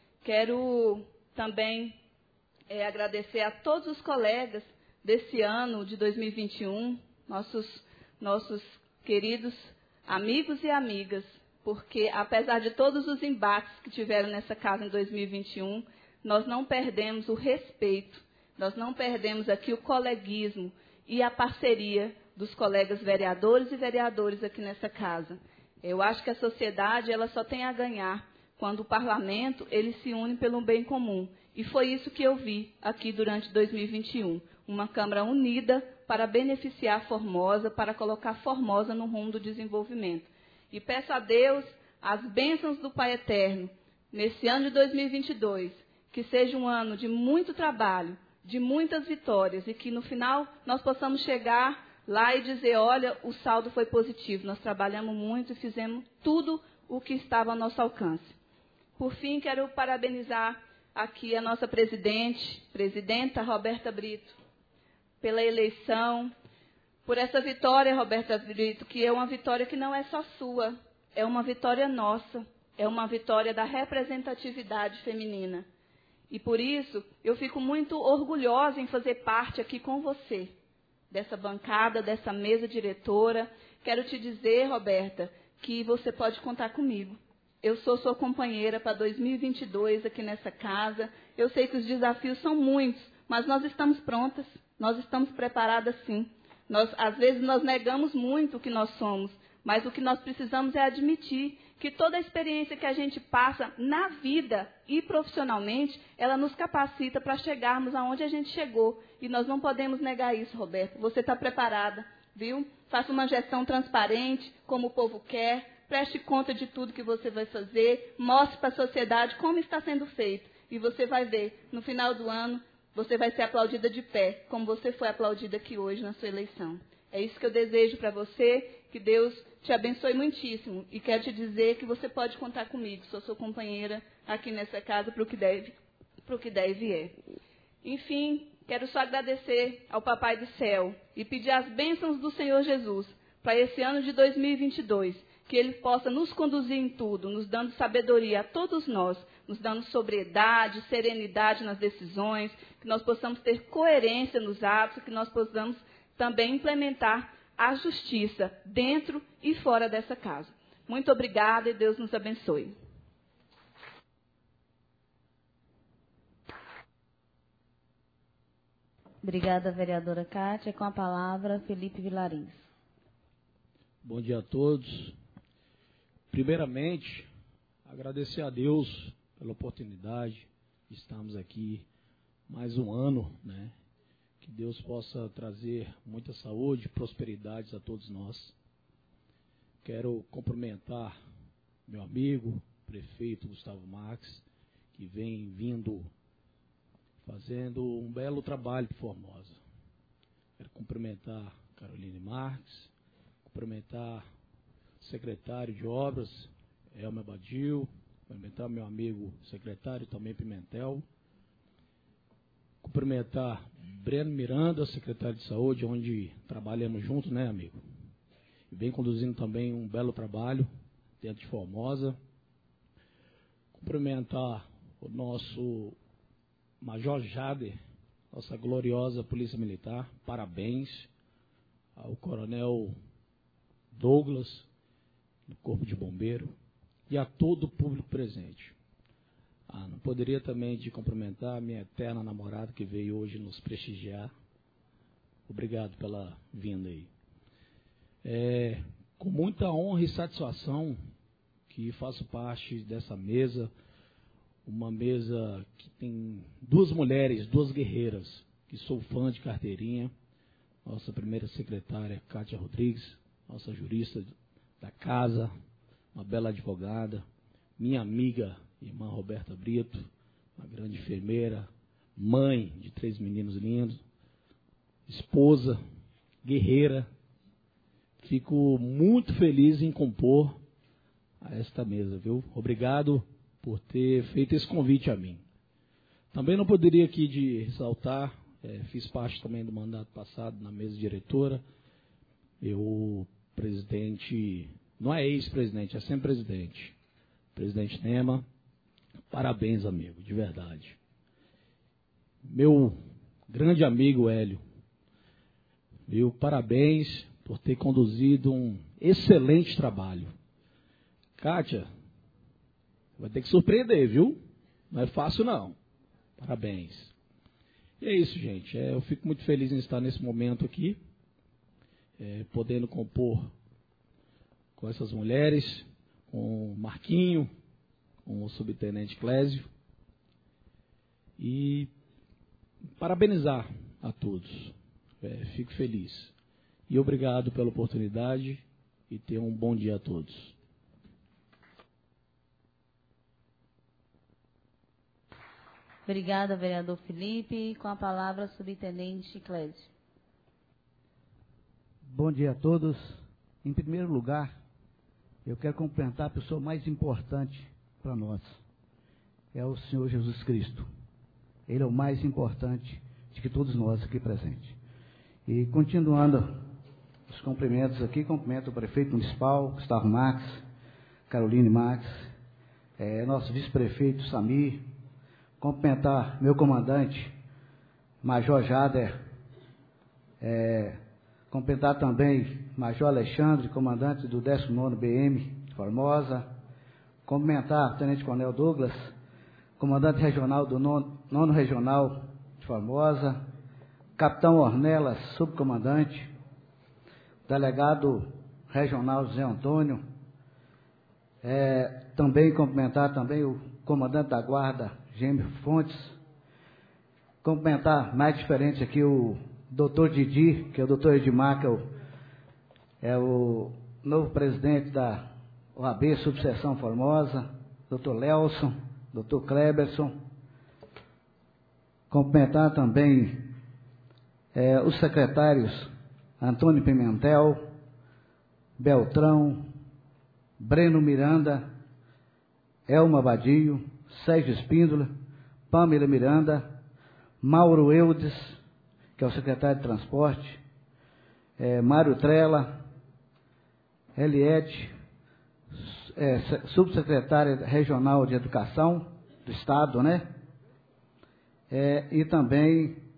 Quero também é, agradecer a todos os colegas desse ano de dois mil e vinte e um, nossos, nossos queridos amigos e amigas, porque apesar de todos os embates que tiveram nessa casa em dois mil e vinte e um, nós não perdemos o respeito, nós não perdemos aqui o coleguismo e a parceria dos colegas vereadores e vereadoras aqui nessa casa. Eu acho que a sociedade ela só tem a ganhar quando o parlamento ele se une pelo bem comum. E foi isso que eu vi aqui durante dois mil e vinte e um. Uma Câmara unida para beneficiar Formosa, para colocar Formosa no rumo do desenvolvimento. E peço a Deus as bênçãos do Pai Eterno nesse ano de dois mil e vinte e dois, que seja um ano de muito trabalho, de muitas vitórias e que no final nós possamos chegar lá e dizer, olha, o saldo foi positivo, nós trabalhamos muito e fizemos tudo o que estava ao nosso alcance. Por fim, quero parabenizar aqui a nossa presidente, presidenta Roberta Brito, pela eleição, por essa vitória, Roberta Brito, que é uma vitória que não é só sua, é uma vitória nossa, é uma vitória da representatividade feminina. E por isso, eu fico muito orgulhosa em fazer parte aqui com você, dessa bancada, dessa mesa diretora. Quero te dizer, Roberta, que você pode contar comigo. Eu sou sua companheira para dois mil e vinte e dois aqui nessa casa. Eu sei que os desafios são muitos, mas nós estamos prontas, nós estamos preparadas sim. Nós, às vezes nós negamos muito o que nós somos, mas o que nós precisamos é admitir que toda a experiência que a gente passa na vida e profissionalmente, ela nos capacita para chegarmos aonde a gente chegou. E nós não podemos negar isso, Roberto. Você está preparada, viu? Faça uma gestão transparente, como o povo quer. Preste conta de tudo que você vai fazer. Mostre para a sociedade como está sendo feito. E você vai ver, no final do ano, você vai ser aplaudida de pé, como você foi aplaudida aqui hoje na sua eleição. É isso que eu desejo para você. Que Deus te abençoe muitíssimo. E quero te dizer que você pode contar comigo. Sou sua companheira aqui nessa casa para o que deve, para o que deve é. Enfim, quero só agradecer ao Papai do Céu e pedir as bênçãos do Senhor Jesus para esse ano de dois mil e vinte e dois. Que Ele possa nos conduzir em tudo, nos dando sabedoria a todos nós, nos dando sobriedade, serenidade nas decisões, que nós possamos ter coerência nos atos, que nós possamos também implementar a justiça dentro e fora dessa casa. Muito obrigada e Deus nos abençoe. Obrigada, vereadora Kátia. Com a palavra, Felipe Vilarins. Bom dia a todos. primeiramente, agradecer a Deus pela oportunidade de estarmos aqui mais um ano, né? Que Deus possa trazer muita saúde e prosperidades a todos nós. Quero cumprimentar meu amigo, prefeito Gustavo Marques, que vem vindo fazendo um belo trabalho por Formosa. Quero cumprimentar Caroline Marques, cumprimentar o secretário de obras, Elmer Badil, cumprimentar meu amigo secretário também Pimentel, cumprimentar Breno Miranda, secretário de saúde, onde trabalhamos juntos, né, amigo? E vem conduzindo também um belo trabalho dentro de Formosa. Cumprimentar o nosso Major Jader, nossa gloriosa Polícia Militar, parabéns ao Coronel Douglas, do Corpo de Bombeiro, e a todo o público presente. Ah, não poderia também de cumprimentar a minha eterna namorada que veio hoje nos prestigiar. Obrigado pela vinda aí. É, com muita honra e satisfação que faço parte dessa mesa, uma mesa que tem duas mulheres, duas guerreiras, que sou fã de carteirinha, nossa primeira secretária, Kátia Rodrigues, nossa jurista da casa, uma bela advogada, minha amiga, irmã Roberta Brito, uma grande enfermeira, mãe de três meninos lindos, esposa, guerreira. Fico muito feliz em compor a esta mesa, viu? Obrigado por ter feito esse convite a mim. Também não poderia aqui de ressaltar, é, fiz parte também do mandato passado na mesa diretora, eu, presidente, não é ex-presidente, é sempre presidente, presidente Nema, parabéns, amigo, de verdade. Meu grande amigo Hélio, viu, parabéns por ter conduzido um excelente trabalho. Kátia, vai ter que surpreender, viu? Não é fácil, não. Parabéns. E é isso, gente. É, eu fico muito feliz em estar nesse momento aqui, é, podendo compor com essas mulheres, com o Marquinho, com o subtenente Clésio, e parabenizar a todos. É, fico feliz. E obrigado pela oportunidade e tenham um bom dia a todos. Obrigada, vereador Felipe. Com a palavra, subtenente Clésio. Bom dia a todos. Em primeiro lugar, eu quero cumprimentar a pessoa mais importante para nós. É o Senhor Jesus Cristo. Ele é o mais importante de que todos nós aqui presentes. E continuando os cumprimentos aqui, cumprimento o prefeito municipal, Gustavo Marques, Caroline Marques, é, nosso vice-prefeito Samir, cumprimentar meu comandante, Major Jader, é, cumprimentar também Major Alexandre, comandante do décimo nono B M de Formosa, cumprimentar o Tenente Coronel Douglas, comandante regional do nono, nono Regional de Formosa, Capitão Ornelas, subcomandante, delegado regional José Antônio, é, também cumprimentar também o comandante da guarda, Gêmeo Fontes, cumprimentar mais diferente aqui o doutor Didi, que é o doutor Edmar, que é o, é o novo presidente da O A B Subseção Formosa, doutor Lelson, doutor Kleberson, cumprimentar também é, os secretários Antônio Pimentel, Beltrão, Breno Miranda, Elma Badio, Sérgio Espíndola, Pamela Miranda, Mauro Eudes, que é o secretário de Transporte, é, Mário Trela, Eliette, é, subsecretária regional de Educação do Estado, né? É, e também...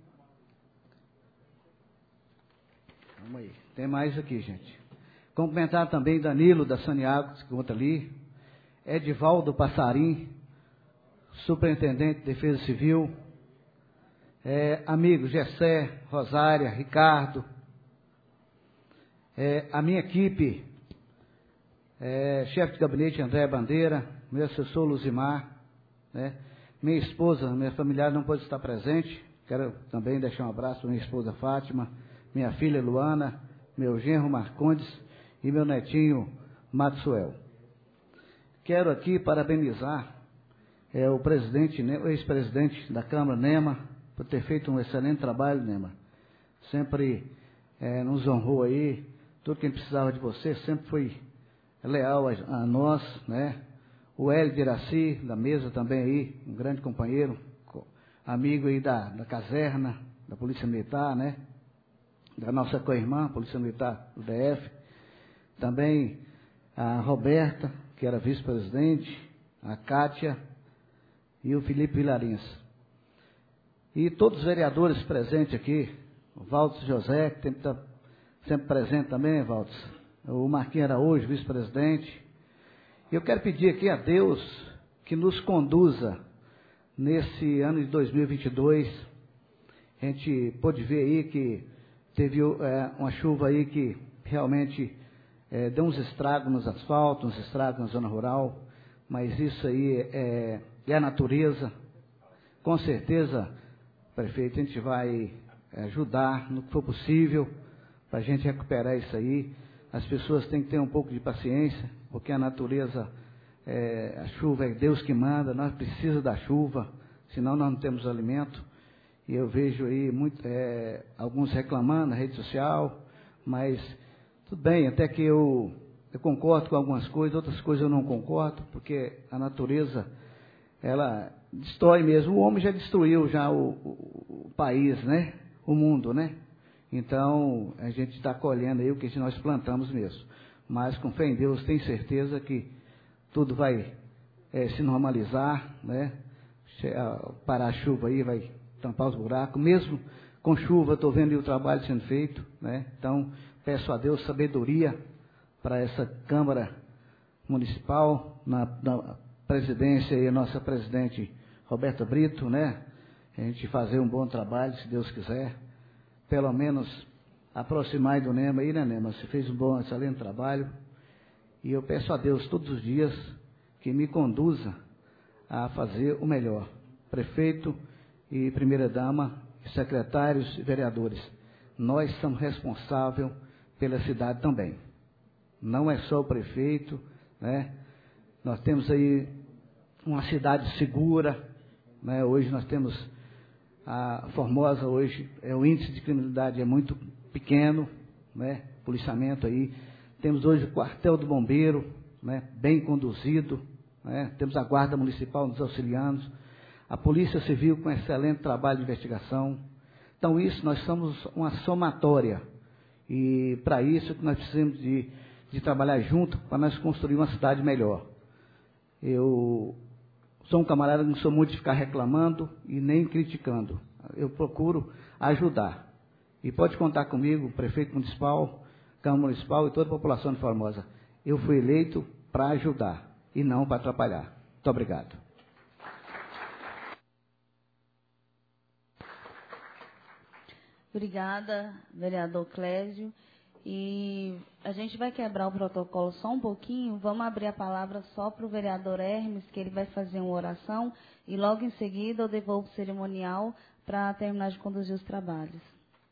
Vamos aí, tem mais aqui, gente. Cumprimentar também Danilo da Saniago, que conta ali, Edivaldo Passarim, superintendente de Defesa Civil, é, amigos Gessé, Rosária, Ricardo, é, a minha equipe, é, chefe de gabinete André Bandeira, meu assessor Luzimar, né? Minha esposa, minha familiar não pôde estar presente, quero também deixar um abraço para minha esposa Fátima, minha filha Luana, meu genro Marcondes e meu netinho Maxwell. Quero aqui parabenizar é, o presidente, o ex-presidente da Câmara, Nema, por ter feito um excelente trabalho, Nema. Sempre é, nos honrou aí, tudo que a gente precisava de você, sempre foi leal a, a nós, né? O Hélio de Iraci, da mesa também aí, um grande companheiro, amigo aí da, da caserna, da Polícia Militar, né? Da nossa co-irmã, Polícia Militar do D F. Também a Roberta, que era vice-presidente, a Kátia e o Felipe Vilarins. E todos os vereadores presentes aqui, o Valdes José, que tem que estar sempre presente também, Valdes. O Marquinhos Araújo, vice-presidente. E eu quero pedir aqui a Deus que nos conduza nesse ano de dois mil e vinte e dois. A gente pôde ver aí que teve é, uma chuva aí que realmente é, deu uns estragos nos asfaltos, uns estragos na zona rural, mas isso aí é, é a natureza. Com certeza, prefeito, a gente vai ajudar no que for possível para a gente recuperar isso aí. As pessoas têm que ter um pouco de paciência, porque a natureza, é, a chuva é Deus que manda, nós precisamos da chuva, senão nós não temos alimento. E eu vejo aí muito, é, alguns reclamando na rede social, mas tudo bem, até que eu, eu concordo com algumas coisas, outras coisas eu não concordo, porque a natureza, ela destrói mesmo. O homem já destruiu já o, o, o país, né? O mundo, né? Então, a gente está colhendo aí o que nós plantamos mesmo. Mas, com fé em Deus, tenho certeza que tudo vai é, se normalizar, né? Parar a chuva aí, vai tampar os buracos. Mesmo com chuva, estou vendo aí o trabalho sendo feito, né? Então, peço a Deus sabedoria para essa Câmara Municipal, na, na presidência e a nossa presidente Roberta Brito, né? A gente fazer um bom trabalho, se Deus quiser. Pelo menos aproximar do Nema aí, né, Nema? Você fez um bom, excelente trabalho. E eu peço a Deus todos os dias que me conduza a fazer o melhor. Prefeito e primeira-dama, secretários e vereadores, nós somos responsáveis pela cidade também. Não é só o prefeito, né? Nós temos aí uma cidade segura, né? Hoje nós temos a Formosa, hoje é, o índice de criminalidade é muito pequeno, né? Policiamento aí. Temos hoje o quartel do bombeiro, né? Bem conduzido, né? Temos a guarda municipal nos auxiliando, a polícia civil com excelente trabalho de investigação. Então isso, nós somos uma somatória, e para isso que nós precisamos de, de trabalhar junto para nós construir uma cidade melhor. Eu sou um camarada que não sou muito de ficar reclamando e nem criticando. Eu procuro ajudar. E pode contar comigo, prefeito municipal, Câmara Municipal e toda a população de Formosa. Eu fui eleito para ajudar e não para atrapalhar. Muito obrigado. Obrigada, vereador Clésio. E a gente vai quebrar o protocolo só um pouquinho. Vamos abrir a palavra só para o vereador Hermes, que ele vai fazer uma oração. E logo em seguida eu devolvo o cerimonial para terminar de conduzir os trabalhos.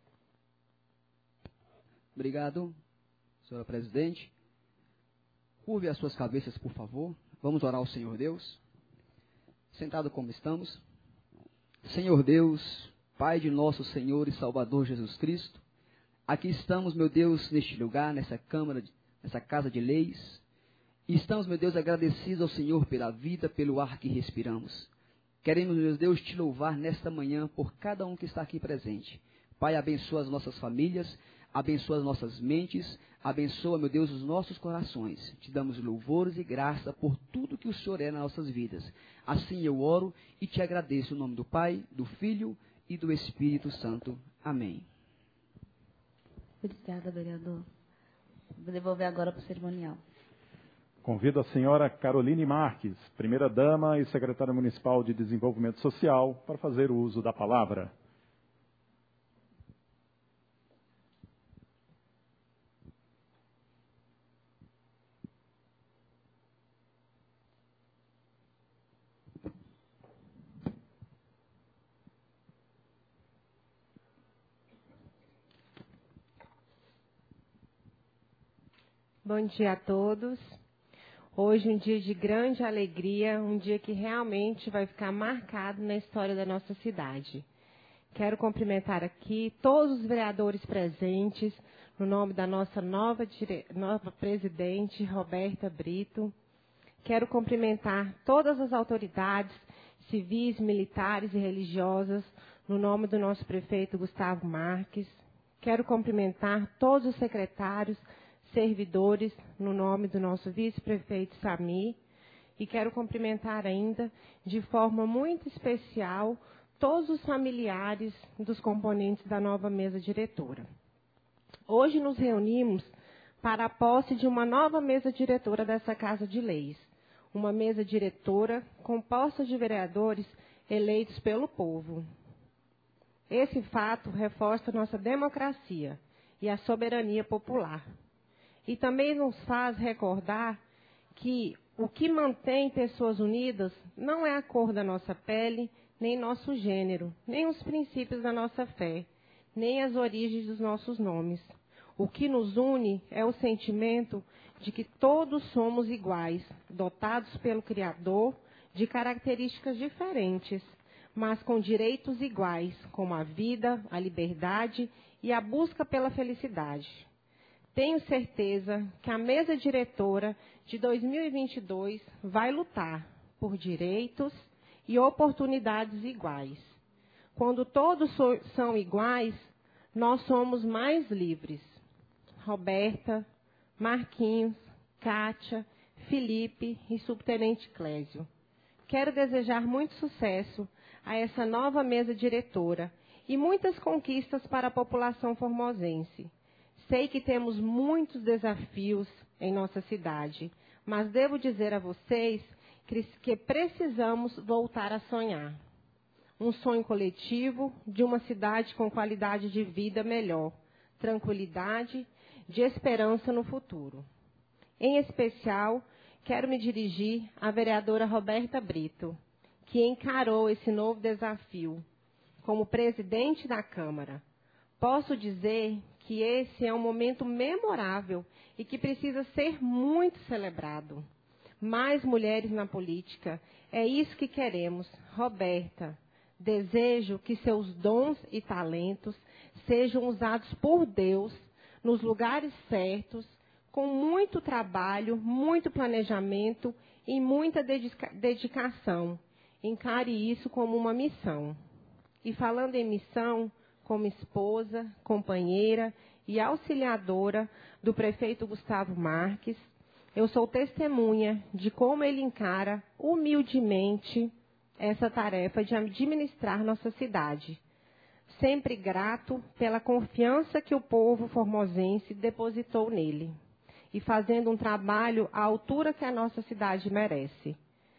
Obrigado, senhora presidente. Curve as suas cabeças, por favor. Vamos orar ao Senhor Deus. Sentado como estamos. Senhor Deus, Pai de nosso Senhor e Salvador Jesus Cristo, aqui estamos, meu Deus, neste lugar, nessa Câmara, nessa Casa de Leis, e estamos, meu Deus, agradecidos ao Senhor pela vida, pelo ar que respiramos. Queremos, meu Deus, te louvar nesta manhã por cada um que está aqui presente. Pai, abençoa as nossas famílias, abençoa as nossas mentes, abençoa, meu Deus, os nossos corações. Te damos louvores e graça por tudo que o Senhor é nas nossas vidas. Assim eu oro e te agradeço em nome do Pai, do Filho e do Espírito Santo. Amém. Obrigada, vereador. Vou devolver agora para o cerimonial. Convido a senhora Caroline Marques, primeira-dama e secretária municipal de Desenvolvimento Social, para fazer o uso da palavra. Bom dia a todos. Hoje um dia de grande alegria, um dia que realmente vai ficar marcado na história da nossa cidade. Quero cumprimentar aqui todos os vereadores presentes, no nome da nossa nova, dire... nova presidente, Roberta Brito. Quero cumprimentar todas as autoridades civis, militares e religiosas, no nome do nosso prefeito Gustavo Marques. Quero cumprimentar todos os secretários, servidores, no nome do nosso vice-prefeito Sami. E quero cumprimentar ainda, de forma muito especial, todos os familiares dos componentes da nova mesa diretora. Hoje nos reunimos para a posse de uma nova mesa diretora dessa Casa de Leis. Uma mesa diretora composta de vereadores eleitos pelo povo. Esse fato reforça nossa democracia e a soberania popular. E também nos faz recordar que o que mantém pessoas unidas não é a cor da nossa pele, nem nosso gênero, nem os princípios da nossa fé, nem as origens dos nossos nomes. O que nos une é o sentimento de que todos somos iguais, dotados pelo Criador de características diferentes, mas com direitos iguais, como a vida, a liberdade e a busca pela felicidade. Tenho certeza que a mesa diretora de dois mil e vinte e dois vai lutar por direitos e oportunidades iguais. Quando todos so- são iguais, nós somos mais livres. Roberta, Marquinhos, Kátia, Felipe e subtenente Clésio. Quero desejar muito sucesso a essa nova mesa diretora e muitas conquistas para a população formosense. Sei que temos muitos desafios em nossa cidade, mas devo dizer a vocês que, que precisamos voltar a sonhar. Um sonho coletivo de uma cidade com qualidade de vida melhor, tranquilidade, de esperança no futuro. Em especial, quero me dirigir à vereadora Roberta Brito, que encarou esse novo desafio como presidente da Câmara. Posso dizer que esse é um momento memorável e que precisa ser muito celebrado. Mais mulheres na política, é isso que queremos. Roberta, desejo que seus dons e talentos sejam usados por Deus nos lugares certos, com muito trabalho, muito planejamento e muita dedica- dedicação. Encare isso como uma missão. E falando em missão, como esposa, companheira e auxiliadora do prefeito Gustavo Marques, eu sou testemunha de como ele encara humildemente essa tarefa de administrar nossa cidade. Sempre grato pela confiança que o povo formosense depositou nele e fazendo um trabalho à altura que a nossa cidade merece.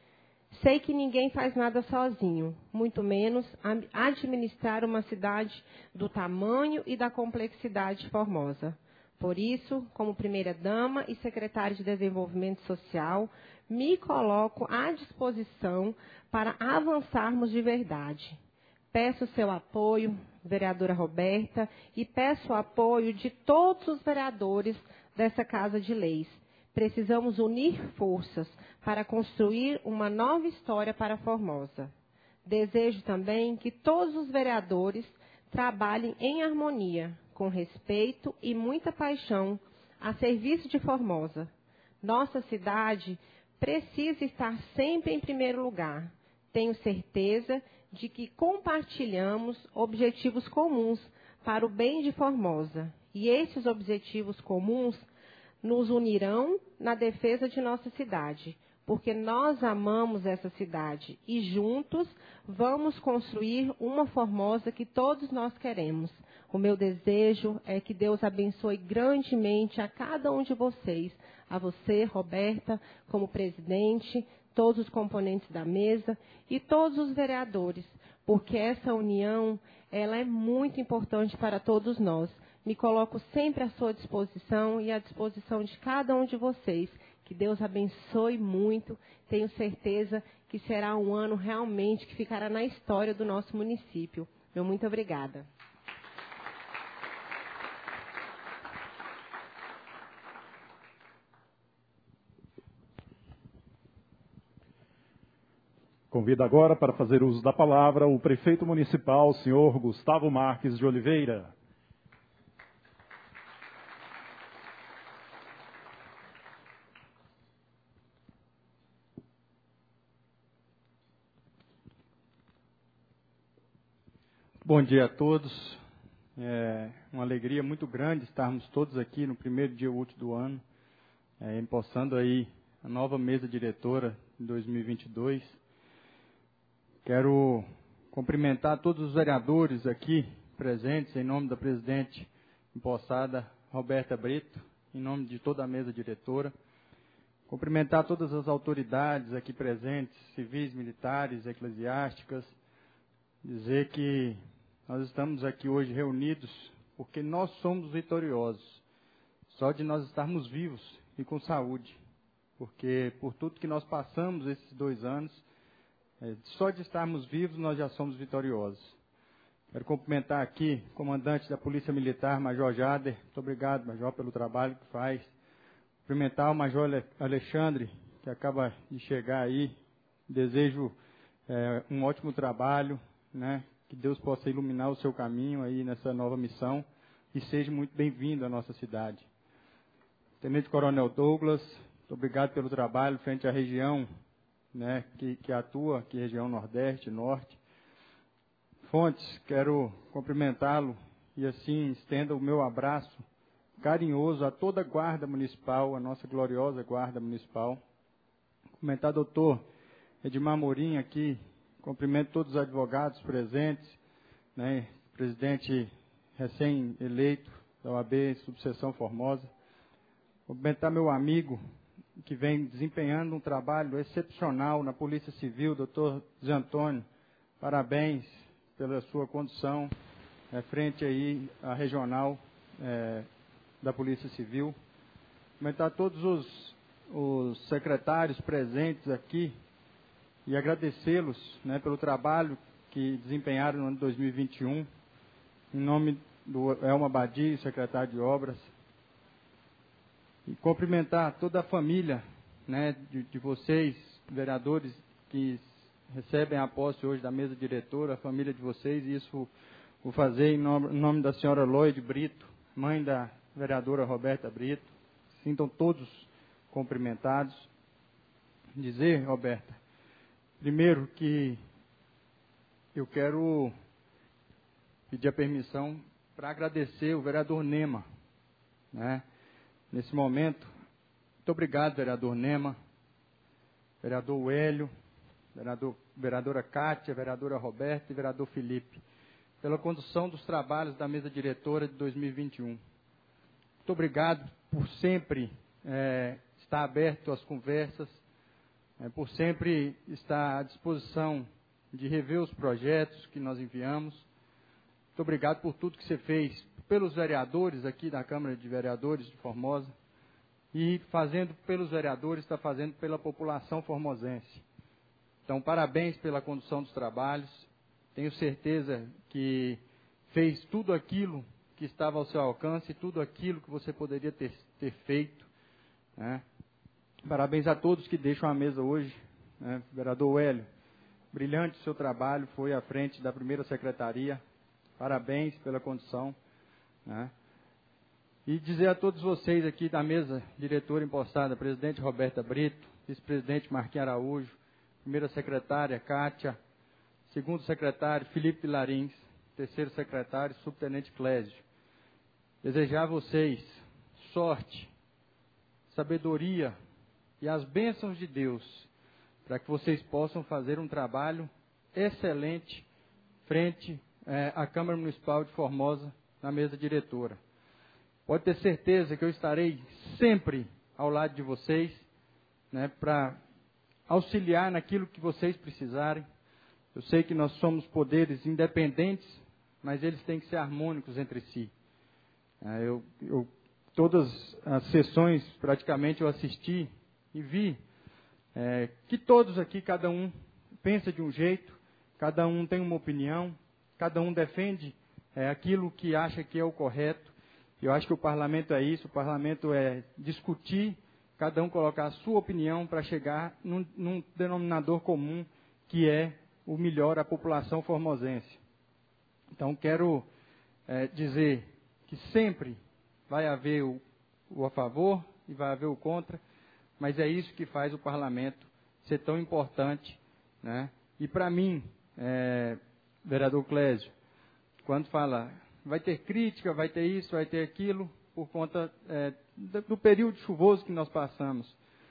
Sei que ninguém faz nada sozinho, muito menos administrar uma cidade do tamanho e da complexidade de Formosa. Por isso, como primeira-dama e secretária de Desenvolvimento Social, me coloco à disposição para avançarmos de verdade. Peço seu apoio, vereadora Roberta, e peço o apoio de todos os vereadores dessa Casa de Leis. Precisamos unir forças para construir uma nova história para Formosa. Desejo também que todos os vereadores trabalhem em harmonia, com respeito e muita paixão, a serviço de Formosa. Nossa cidade precisa estar sempre em primeiro lugar. Tenho certeza de que compartilhamos objetivos comuns para o bem de Formosa. E esses objetivos comuns nos unirão na defesa de nossa cidade, porque nós amamos essa cidade e juntos vamos construir uma Formosa que todos nós queremos. O meu desejo é que Deus abençoe grandemente a cada um de vocês, a você, Roberta, como presidente, todos os componentes da mesa e todos os vereadores, porque essa união ela é muito importante para todos nós. Me coloco sempre à sua disposição e à disposição de cada um de vocês. Que Deus abençoe muito. Tenho certeza que será um ano realmente que ficará na história do nosso município. Meu muito obrigada. Convido agora para fazer uso da palavra o prefeito municipal, senhor Gustavo Marques de Oliveira. Bom dia a todos. É uma alegria muito grande estarmos todos aqui no primeiro dia útil do ano, é, empossando aí a nova mesa diretora de dois mil e vinte e dois. Quero cumprimentar todos os vereadores aqui presentes, em nome da presidente empossada Roberta Brito, em nome de toda a mesa diretora. Cumprimentar todas as autoridades aqui presentes, civis, militares, eclesiásticas. Dizer que nós estamos aqui hoje reunidos porque nós somos vitoriosos. Só de nós estarmos vivos e com saúde. Porque por tudo que nós passamos esses dois anos, É, só de estarmos vivos, nós já somos vitoriosos. Quero cumprimentar aqui o comandante da Polícia Militar, Major Jader. Muito obrigado, Major, pelo trabalho que faz. Cumprimentar o Major Alexandre, que acaba de chegar aí. Desejo é, um ótimo trabalho, né? Que Deus possa iluminar o seu caminho aí nessa nova missão. E seja muito bem-vindo à nossa cidade. Tenente Coronel Douglas, muito obrigado pelo trabalho frente à região, né, que, que atua aqui, região Nordeste, Norte. Fontes, quero cumprimentá-lo e assim estenda o meu abraço carinhoso a toda a Guarda Municipal, a nossa gloriosa Guarda Municipal. Cumprimentar o doutor Edmar Morim aqui, cumprimento todos os advogados presentes, né, presidente recém-eleito da O A B, subseção Formosa. Cumprimentar meu amigo, que vem desempenhando um trabalho excepcional na Polícia Civil, doutor Zé Antônio. Parabéns pela sua condução é, frente aí à regional é, da Polícia Civil. Comentar todos os, os secretários presentes aqui e agradecê-los, né, pelo trabalho que desempenharam no ano de dois mil e vinte e um, em nome do Elma Badi, secretário de Obras. E cumprimentar toda a família, né, de, de vocês, vereadores que recebem a posse hoje da mesa diretora, a família de vocês, e isso vou fazer em nome, em nome da senhora Lloyd Brito, mãe da vereadora Roberta Brito. Sintam todos cumprimentados. Dizer, Roberta, primeiro que eu quero pedir a permissão para agradecer o vereador Nema, né? Nesse momento, muito obrigado, vereador Nema, vereador Hélio, vereador, vereadora Cátia, vereadora Roberta e vereador Felipe, pela condução dos trabalhos da mesa diretora de dois mil e vinte e um. Muito obrigado por sempre é, estar aberto às conversas, é, por sempre estar à disposição de rever os projetos que nós enviamos. Muito obrigado por tudo que você fez pelos vereadores aqui da Câmara de Vereadores de Formosa e fazendo pelos vereadores, está fazendo pela população formosense. Então, parabéns pela condução dos trabalhos. Tenho certeza que fez tudo aquilo que estava ao seu alcance, tudo aquilo que você poderia ter, ter feito, né? Parabéns a todos que deixam a mesa hoje, né? Vereador Hélio, brilhante o seu trabalho, foi à frente da primeira secretaria. Parabéns pela condução, né? E dizer a todos vocês aqui da mesa diretora empossada, presidente Roberta Brito, vice-presidente Marquinhos Araújo, primeira secretária Cátia, segundo secretário Felipe Larins, terceiro secretário subtenente Clésio. Desejar a vocês sorte, sabedoria e as bênçãos de Deus, para que vocês possam fazer um trabalho excelente frente é, à Câmara Municipal de Formosa, na mesa diretora. Pode ter certeza que eu estarei sempre ao lado de vocês, né, para auxiliar naquilo que vocês precisarem. Eu sei que nós somos poderes independentes, mas eles têm que ser harmônicos entre si. É, eu, eu, todas as sessões, praticamente, eu assisti e vi é, que todos aqui, cada um pensa de um jeito, cada um tem uma opinião, cada um defende é, aquilo que acha que é o correto. Eu acho que o parlamento é isso, o parlamento é discutir, cada um colocar a sua opinião para chegar num, num denominador comum, que é o melhor à população formosense. Então, quero é, dizer que sempre vai haver o, o a favor e vai haver o contra, mas é isso que faz o parlamento ser tão importante, né? E para mim, é, vereador Clésio, quando fala, vai ter crítica, vai ter isso, vai ter aquilo, por conta é, do período chuvoso que nós passamos.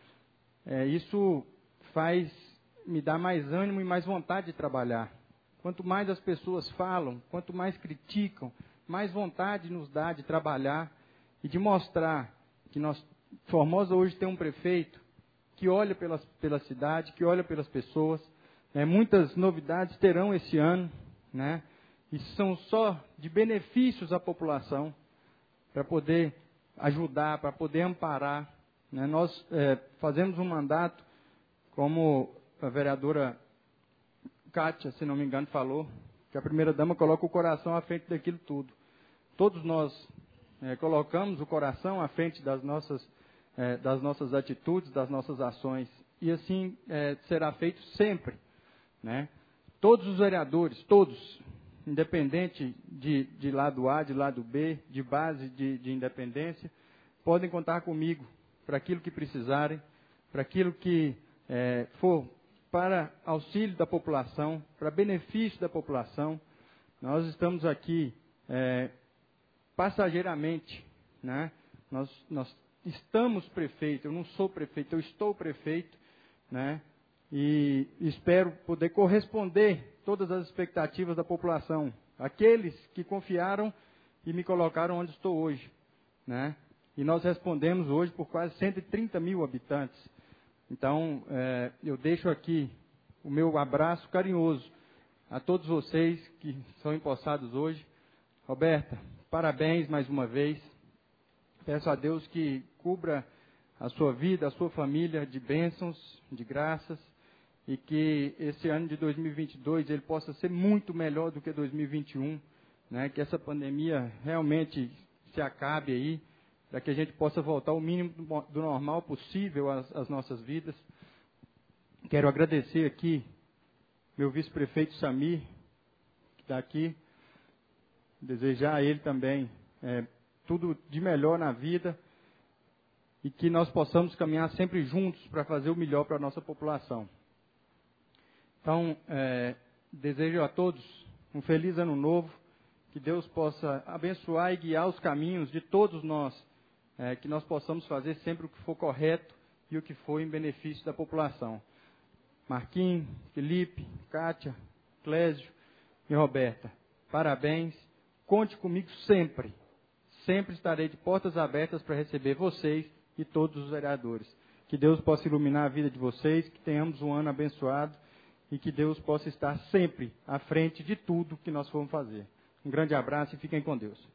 É, isso faz me dar mais ânimo e mais vontade de trabalhar. Quanto mais as pessoas falam, quanto mais criticam, mais vontade nos dá de trabalhar e de mostrar que nós, Formosa hoje tem um prefeito que olha pelas, pela cidade, que olha pelas pessoas. Né? Muitas novidades terão esse ano, né? E são só de benefícios à população, para poder ajudar, para poder amparar. Né? Nós é, fazemos um mandato, como a vereadora Kátia, se não me engano, falou, que a primeira-dama coloca o coração à frente daquilo tudo. Todos nós é, colocamos o coração à frente das nossas, é, das nossas atitudes, das nossas ações. E assim é, será feito sempre. Né? Todos os vereadores, todos, independente de, de lado A, de lado B, de base de, de independência, podem contar comigo para aquilo que precisarem, para aquilo que é, for para auxílio da população, para benefício da população. Nós estamos aqui é, passageiramente, né? Nós, nós estamos prefeito, eu não sou prefeito, eu estou prefeito, né? E espero poder corresponder todas as expectativas da população, aqueles que confiaram e me colocaram onde estou hoje, né? E nós respondemos hoje por quase cento e trinta mil habitantes. Então, é, eu deixo aqui o meu abraço carinhoso a todos vocês que são empossados hoje. Roberta, parabéns mais uma vez. Peço a Deus que cubra a sua vida, a sua família de bênçãos, de graças, e que esse ano de dois mil e vinte e dois ele possa ser muito melhor do que dois mil e vinte e um, né? Que essa pandemia realmente se acabe aí, para que a gente possa voltar ao mínimo do normal possível às, às nossas vidas. Quero agradecer aqui meu vice-prefeito Samir, que está aqui, desejar a ele também é, tudo de melhor na vida e que nós possamos caminhar sempre juntos para fazer o melhor para a nossa população. Então, é, desejo a todos um feliz ano novo, que Deus possa abençoar e guiar os caminhos de todos nós, é, que nós possamos fazer sempre o que for correto e o que for em benefício da população. Marquinhos, Felipe, Kátia, Clésio e Roberta, parabéns, conte comigo sempre, sempre estarei de portas abertas para receber vocês e todos os vereadores. Que Deus possa iluminar a vida de vocês, que tenhamos um ano abençoado e que Deus possa estar sempre à frente de tudo que nós formos fazer. Um grande abraço e fiquem com Deus.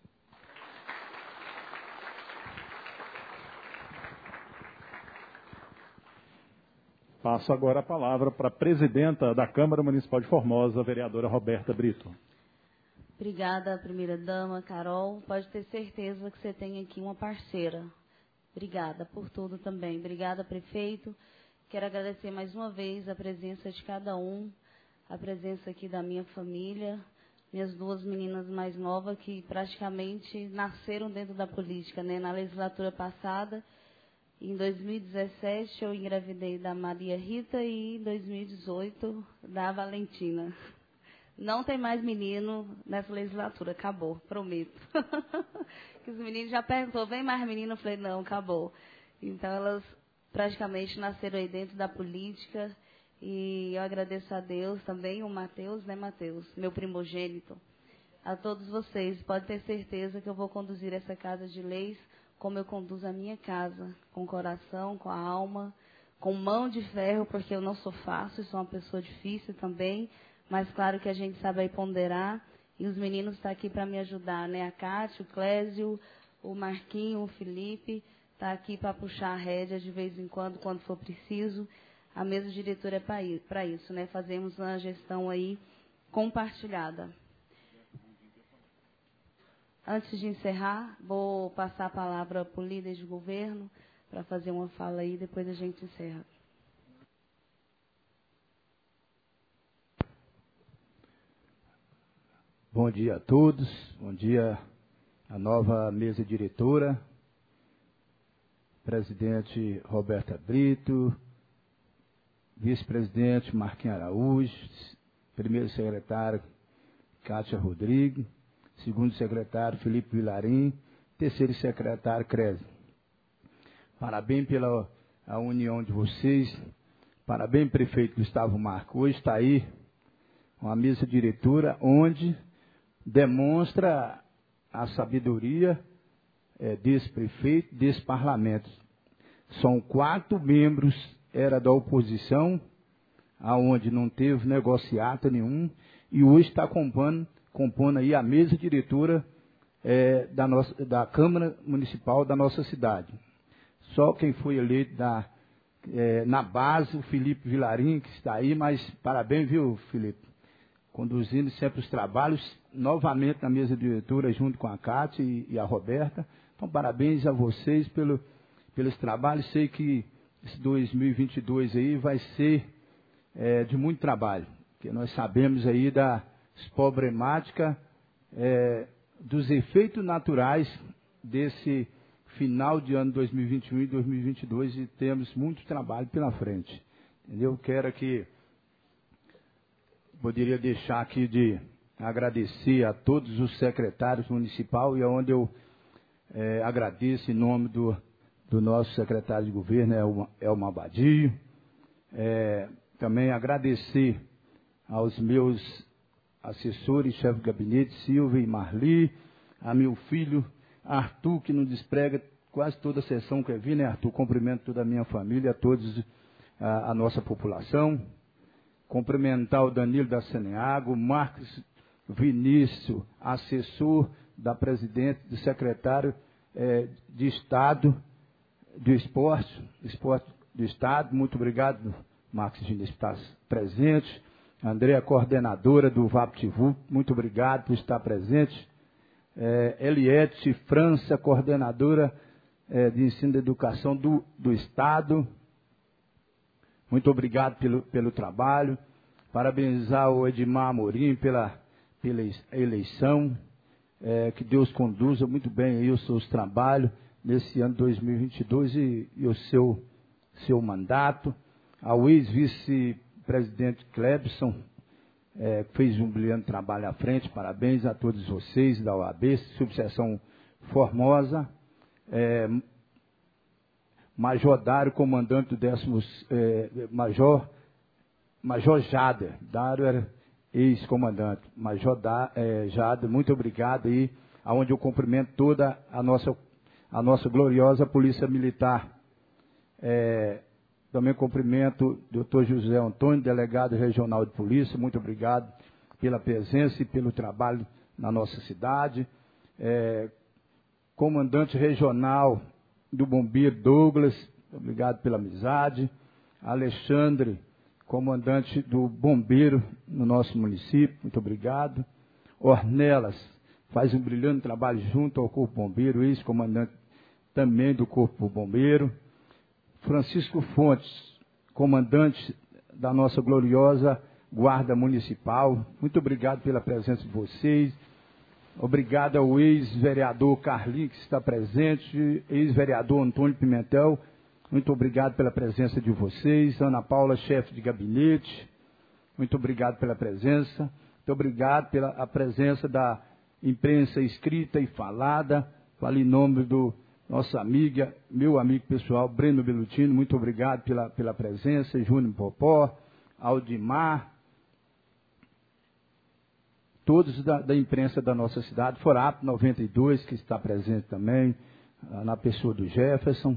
Passo agora a palavra para a presidenta da Câmara Municipal de Formosa, a vereadora Roberta Brito. Obrigada, primeira-dama, Carol. Pode ter certeza que você tem aqui uma parceira. Obrigada por tudo também. Obrigada, prefeito. Quero agradecer mais uma vez a presença de cada um, a presença aqui da minha família, minhas duas meninas mais novas que praticamente nasceram dentro da política, né? Na legislatura passada, em dois mil e dezessete, eu engravidei da Maria Rita e em dois mil e dezoito da Valentina. Não tem mais menino nessa legislatura, acabou, prometo. Que os meninos já perguntou, vem mais menino? Eu falei, não, acabou. Então, elas praticamente nasceram aí dentro da política e eu agradeço a Deus também, o Matheus, né, Matheus, meu primogênito. A todos vocês, pode ter certeza que eu vou conduzir essa casa de leis como eu conduzo a minha casa, com o coração, com a alma, com mão de ferro, porque eu não sou fácil, sou uma pessoa difícil também, mas claro que a gente sabe aí ponderar, e os meninos estão aqui para me ajudar, né? A Kátia, o Clésio, o Marquinho, o Felipe, está aqui para puxar a rédea de vez em quando, quando for preciso. A mesa diretora é para isso, né? Fazemos uma gestão aí compartilhada. Antes de encerrar, vou passar a palavra para o líder de governo para fazer uma fala aí, depois a gente encerra. Bom dia a todos, bom dia à nova mesa diretora, presidente Roberta Brito, vice-presidente Marquinhos Araújo, primeiro secretário Kátia Rodrigues, segundo secretário Felipe Vilarim, terceiro secretário Crésio. Parabéns pela a união de vocês, parabéns prefeito Gustavo Marques. Hoje está aí uma mesa diretora onde demonstra a sabedoria é, desse prefeito, desse parlamento. São quatro membros, era da oposição, aonde não teve negociata nenhum, e hoje está compondo, compondo aí a mesa diretora é, da, nossa, da Câmara Municipal da nossa cidade. Só quem foi eleito da, é, na base, o Felipe Vilarim, que está aí, mas parabéns, viu, Felipe? Conduzindo sempre os trabalhos, novamente na mesa diretora, junto com a Cátia e, e a Roberta. Então, parabéns a vocês pelo, pelos trabalhos. Sei que esse dois mil e vinte e dois aí vai ser é, de muito trabalho, porque nós sabemos aí da problemática, é, dos efeitos naturais desse final de ano dois mil e vinte e um e dois mil e vinte e dois, e temos muito trabalho pela frente. Entendeu? Quero que poderia deixar aqui de agradecer a todos os secretários municipais, e onde eu é, agradeço em nome do, do nosso secretário de governo, Elma, Elma Abadio. É, também agradecer aos meus assessores, chefe de gabinete, Silvia e Marli, a meu filho Arthur, que não desprega quase toda a sessão que eu vi, né, Arthur? Cumprimento toda a minha família, a todos, a, a nossa população. Cumprimentar o Danilo da Saneago, Marcos Vinícius, assessor da presidente, do secretário eh, de Estado do Esporte, Esporte do Estado. Muito obrigado, Marcos Vinícius, por estar presente. Andréa, coordenadora do VaptVup, muito obrigado por estar presente. Eh, Eliette França, coordenadora eh, de ensino e educação do, do Estado. Muito obrigado pelo, pelo trabalho. Parabenizar o Edmar Amorim pela, pela eleição. É, que Deus conduza muito bem aí os seus trabalhos nesse ano dois mil e vinte e dois e, e o seu, seu mandato. Ao ex-vice-presidente Clebson, é, que fez um brilhante trabalho à frente. Parabéns a todos vocês da O A B, subseção Formosa. É, Major Dário, comandante do décimo, eh, Major, Major Jader, Dário era ex-comandante, Major da, eh, Jader, muito obrigado aí, aonde eu cumprimento toda a nossa, a nossa gloriosa Polícia Militar. Eh, também cumprimento o doutor José Antônio, delegado regional de polícia, muito obrigado pela presença e pelo trabalho na nossa cidade. Eh, comandante regional do Bombeiro Douglas, obrigado pela amizade. Alexandre, comandante do Bombeiro no nosso município, muito obrigado. Ornelas, faz um brilhante trabalho junto ao Corpo Bombeiro, ex-comandante também do Corpo Bombeiro. Francisco Fontes, comandante da nossa gloriosa Guarda Municipal, muito obrigado pela presença de vocês. Obrigado ao ex-vereador Carlinhos, que está presente, ex-vereador Antônio Pimentel, muito obrigado pela presença de vocês. Ana Paula, chefe de gabinete, muito obrigado pela presença. Muito obrigado pela a presença da imprensa escrita e falada. Falo em nome do nosso amigo, meu amigo pessoal, Breno Belutino, muito obrigado pela, pela presença. Júnior Popó, Aldimar, todos da, da imprensa da nossa cidade, Forap noventa e dois, que está presente também, na pessoa do Jefferson.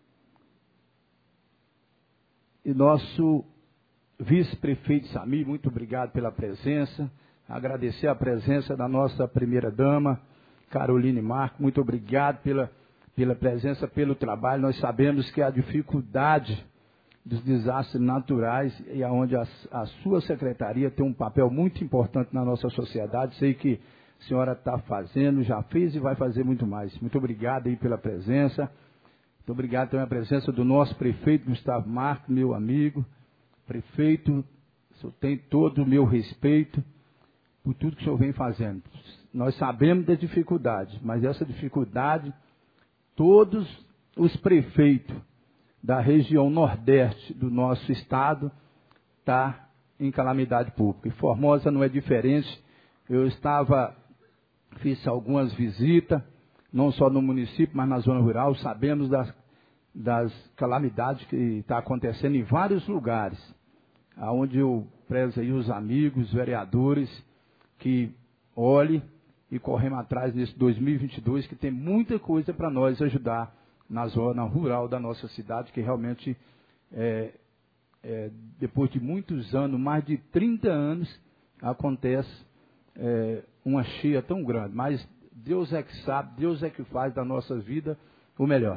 E nosso vice-prefeito Samir, muito obrigado pela presença. Agradecer a presença da nossa primeira-dama, Caroline Marco, muito obrigado pela, pela presença, pelo trabalho. Nós sabemos que a dificuldade dos desastres naturais e aonde a, a sua secretaria tem um papel muito importante na nossa sociedade. Sei que a senhora está fazendo, já fez e vai fazer muito mais. Muito obrigado aí pela presença. Muito obrigado também pela presença do nosso prefeito Gustavo Marques, meu amigo. Prefeito, o senhor tem todo o meu respeito. por tudo que o senhor vem fazendo. Nós sabemos da dificuldade, mas essa dificuldade, todos os prefeitos da região nordeste do nosso estado está em calamidade pública. E Formosa não é diferente. Eu estava, fiz algumas visitas, não só no município, mas na zona rural. Sabemos das, das calamidades que está acontecendo em vários lugares, aonde eu prezo aí os amigos, vereadores, que olhem e corremos atrás nesse dois mil e vinte e dois, que tem muita coisa para nós ajudar na zona rural da nossa cidade, que realmente, é, é, depois de muitos anos, mais de trinta anos, acontece é, uma cheia tão grande. Mas Deus é que sabe, Deus é que faz da nossa vida o melhor.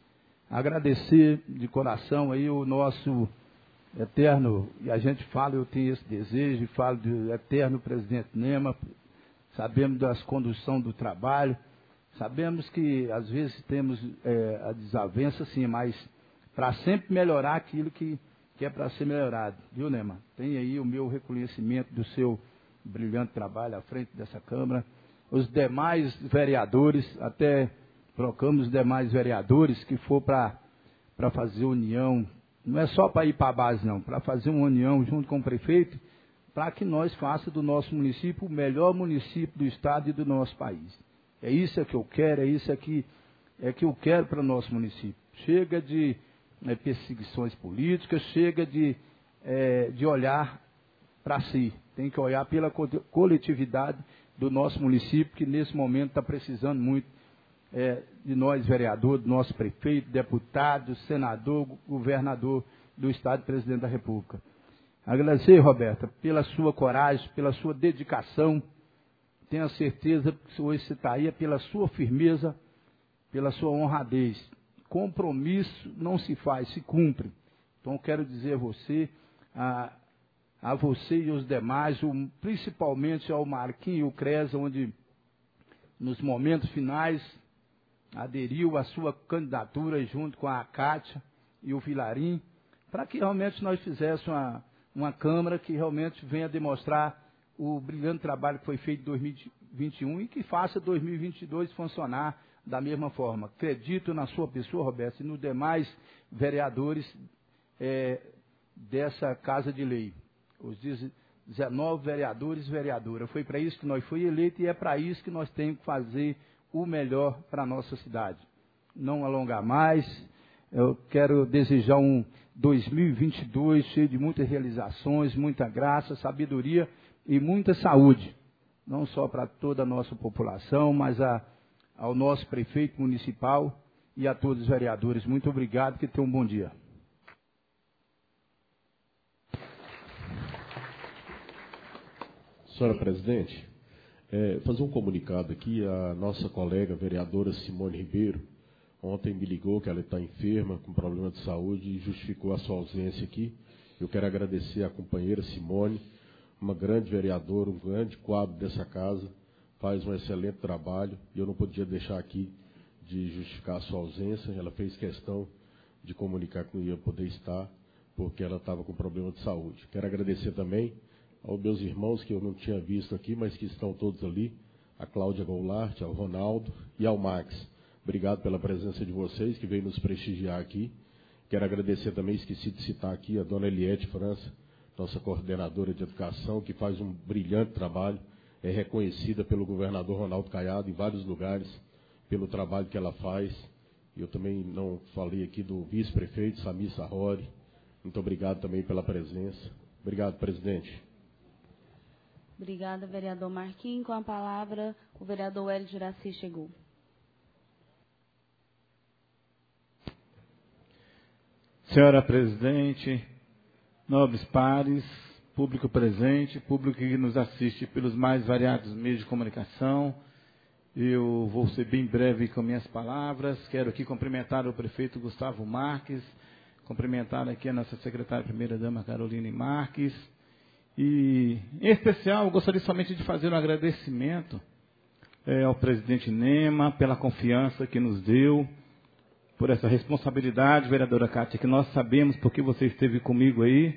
Agradecer de coração aí o nosso eterno, e a gente fala, eu tenho esse desejo, falo do eterno presidente Nema. Sabemos das condução do trabalho, sabemos que às vezes temos é, a desavença, sim, mas para sempre melhorar aquilo que, que é para ser melhorado, viu, Nema? Tem aí o meu reconhecimento do seu brilhante trabalho à frente dessa Câmara. Os demais vereadores, até trocamos os demais vereadores que for para para fazer união, não é só para ir para a base, não, para fazer uma união junto com o prefeito, para que nós façamos do nosso município o melhor município do estado e do nosso país. É isso que eu quero, é isso que, é que eu quero para o nosso município. Chega de é, perseguições políticas, chega de, é, de olhar para si. Tem que olhar pela coletividade do nosso município, que nesse momento está precisando muito é, de nós, vereadores, do nosso prefeito, deputado, senador, governador do estado e presidente da República. Agradecer, Roberta, pela sua coragem, pela sua dedicação. Tenho a certeza que hoje você está aí é pela sua firmeza, pela sua honradez. Compromisso não se faz, se cumpre. Então, quero dizer a você, a, a você e os demais, o, principalmente ao Marquinhos e o Cresa, onde nos momentos finais aderiu à sua candidatura junto com a Cátia e o Vilarim, para que realmente nós fizéssemos uma uma Câmara que realmente venha demonstrar o brilhante trabalho que foi feito em dois mil e vinte e um e que faça dois mil e vinte e dois funcionar da mesma forma. Acredito na sua pessoa, Roberto, e nos demais vereadores é, dessa Casa de Lei. Os dezenove vereadores e vereadoras. Foi para isso que nós fomos eleitos e é para isso que nós temos que fazer o melhor para a nossa cidade. Não alongar mais, eu quero desejar um dois mil e vinte e dois cheio de muitas realizações, muita graça, sabedoria e muita saúde. Não só para toda a nossa população, mas a, ao nosso prefeito municipal e a todos os vereadores. Muito obrigado, que tenham um bom dia. Senhora Presidente, é, fazer um comunicado aqui. A nossa colega vereadora Simone Ribeiro ontem me ligou que ela está enferma, com problema de saúde, e justificou a sua ausência aqui. Eu quero agradecer à companheira Simone, uma grande vereadora, um grande quadro dessa casa, faz um excelente trabalho, e eu não podia deixar aqui de justificar a sua ausência. Ela fez questão de comunicar que não ia poder estar, porque ela estava com problema de saúde. Quero agradecer também aos meus irmãos, que eu não tinha visto aqui, mas que estão todos ali, a Cláudia Goulart, ao Ronaldo e ao Max. Obrigado pela presença de vocês, que veio nos prestigiar aqui. Quero agradecer também, esqueci de citar aqui, a dona Eliette França, nossa coordenadora de educação, que faz um brilhante trabalho, é reconhecida pelo governador Ronaldo Caiado em vários lugares, pelo trabalho que ela faz. Eu também não falei aqui do vice-prefeito, Samir Sarrori. Muito obrigado também pela presença. Obrigado, presidente. Obrigada, vereador Marquinhos. Com a palavra, o vereador Hélio Juraci chegou. Senhora Presidente, nobres pares, público presente, público que nos assiste pelos mais variados meios de comunicação, eu vou ser bem breve com minhas palavras. Quero aqui cumprimentar o prefeito Gustavo Marques, cumprimentar aqui a nossa secretária primeira-dama Caroline Marques, e, em especial, gostaria somente de fazer um agradecimento é, ao presidente Nema pela confiança que nos deu, por essa responsabilidade, vereadora Cátia, que nós sabemos porque você esteve comigo aí,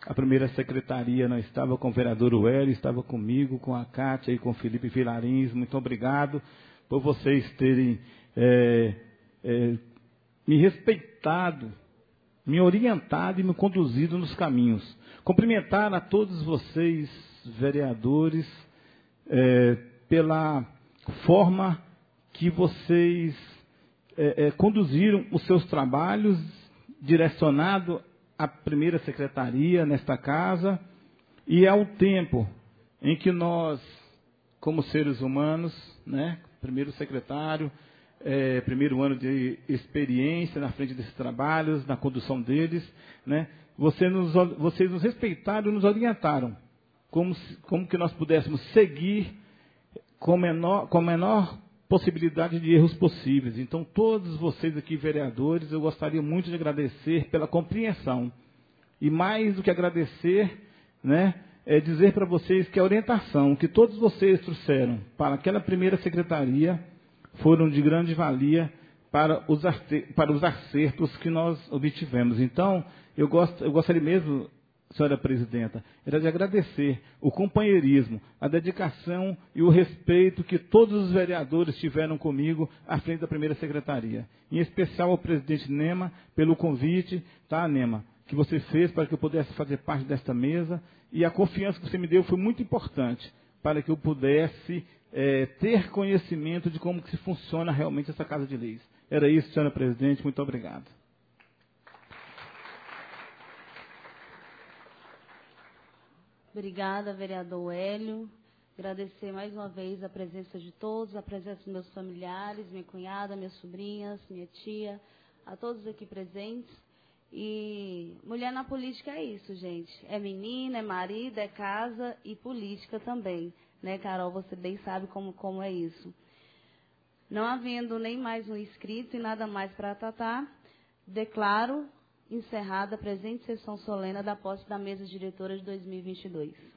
a primeira secretaria, não estava com o vereador Hélio, estava comigo, com a Cátia e com o Felipe Vilarins. Muito obrigado por vocês terem é, é, me respeitado, me orientado e me conduzido nos caminhos. Cumprimentar a todos vocês, vereadores, é, pela forma que vocês é, é, conduziram os seus trabalhos direcionado à primeira secretaria nesta casa e ao tempo em que nós, como seres humanos, né, primeiro secretário, é, primeiro ano de experiência na frente desses trabalhos, na condução deles, né, você nos, vocês nos respeitaram e nos orientaram como, como que nós pudéssemos seguir com menor, com a menor possibilidade de erros possíveis. Então, todos vocês aqui, vereadores, eu gostaria muito de agradecer pela compreensão. E mais do que agradecer, né, é dizer para vocês que a orientação que todos vocês trouxeram para aquela primeira secretaria foram de grande valia para os, para os acertos que nós obtivemos. Então, eu, gost, eu gostaria mesmo, senhora presidenta, era de agradecer o companheirismo, a dedicação e o respeito que todos os vereadores tiveram comigo à frente da primeira secretaria. Em especial ao presidente Nema, pelo convite, tá, Nema, que você fez para que eu pudesse fazer parte desta mesa, e a confiança que você me deu foi muito importante para que eu pudesse é, ter conhecimento de como que se funciona realmente essa Casa de Leis. Era isso, senhora presidente, muito obrigado. Obrigada, vereador Hélio. Agradecer mais uma vez a presença de todos, a presença dos meus familiares, minha cunhada, minhas sobrinhas, minha tia, a todos aqui presentes. E mulher na política é isso, gente. É menina, é marido, é casa e política também. Né, Carol? Você bem sabe como, como é isso. Não havendo nem mais um inscrito e nada mais para tratar, declaro encerrada a presente sessão solene da posse da mesa diretora de dois mil e vinte e dois.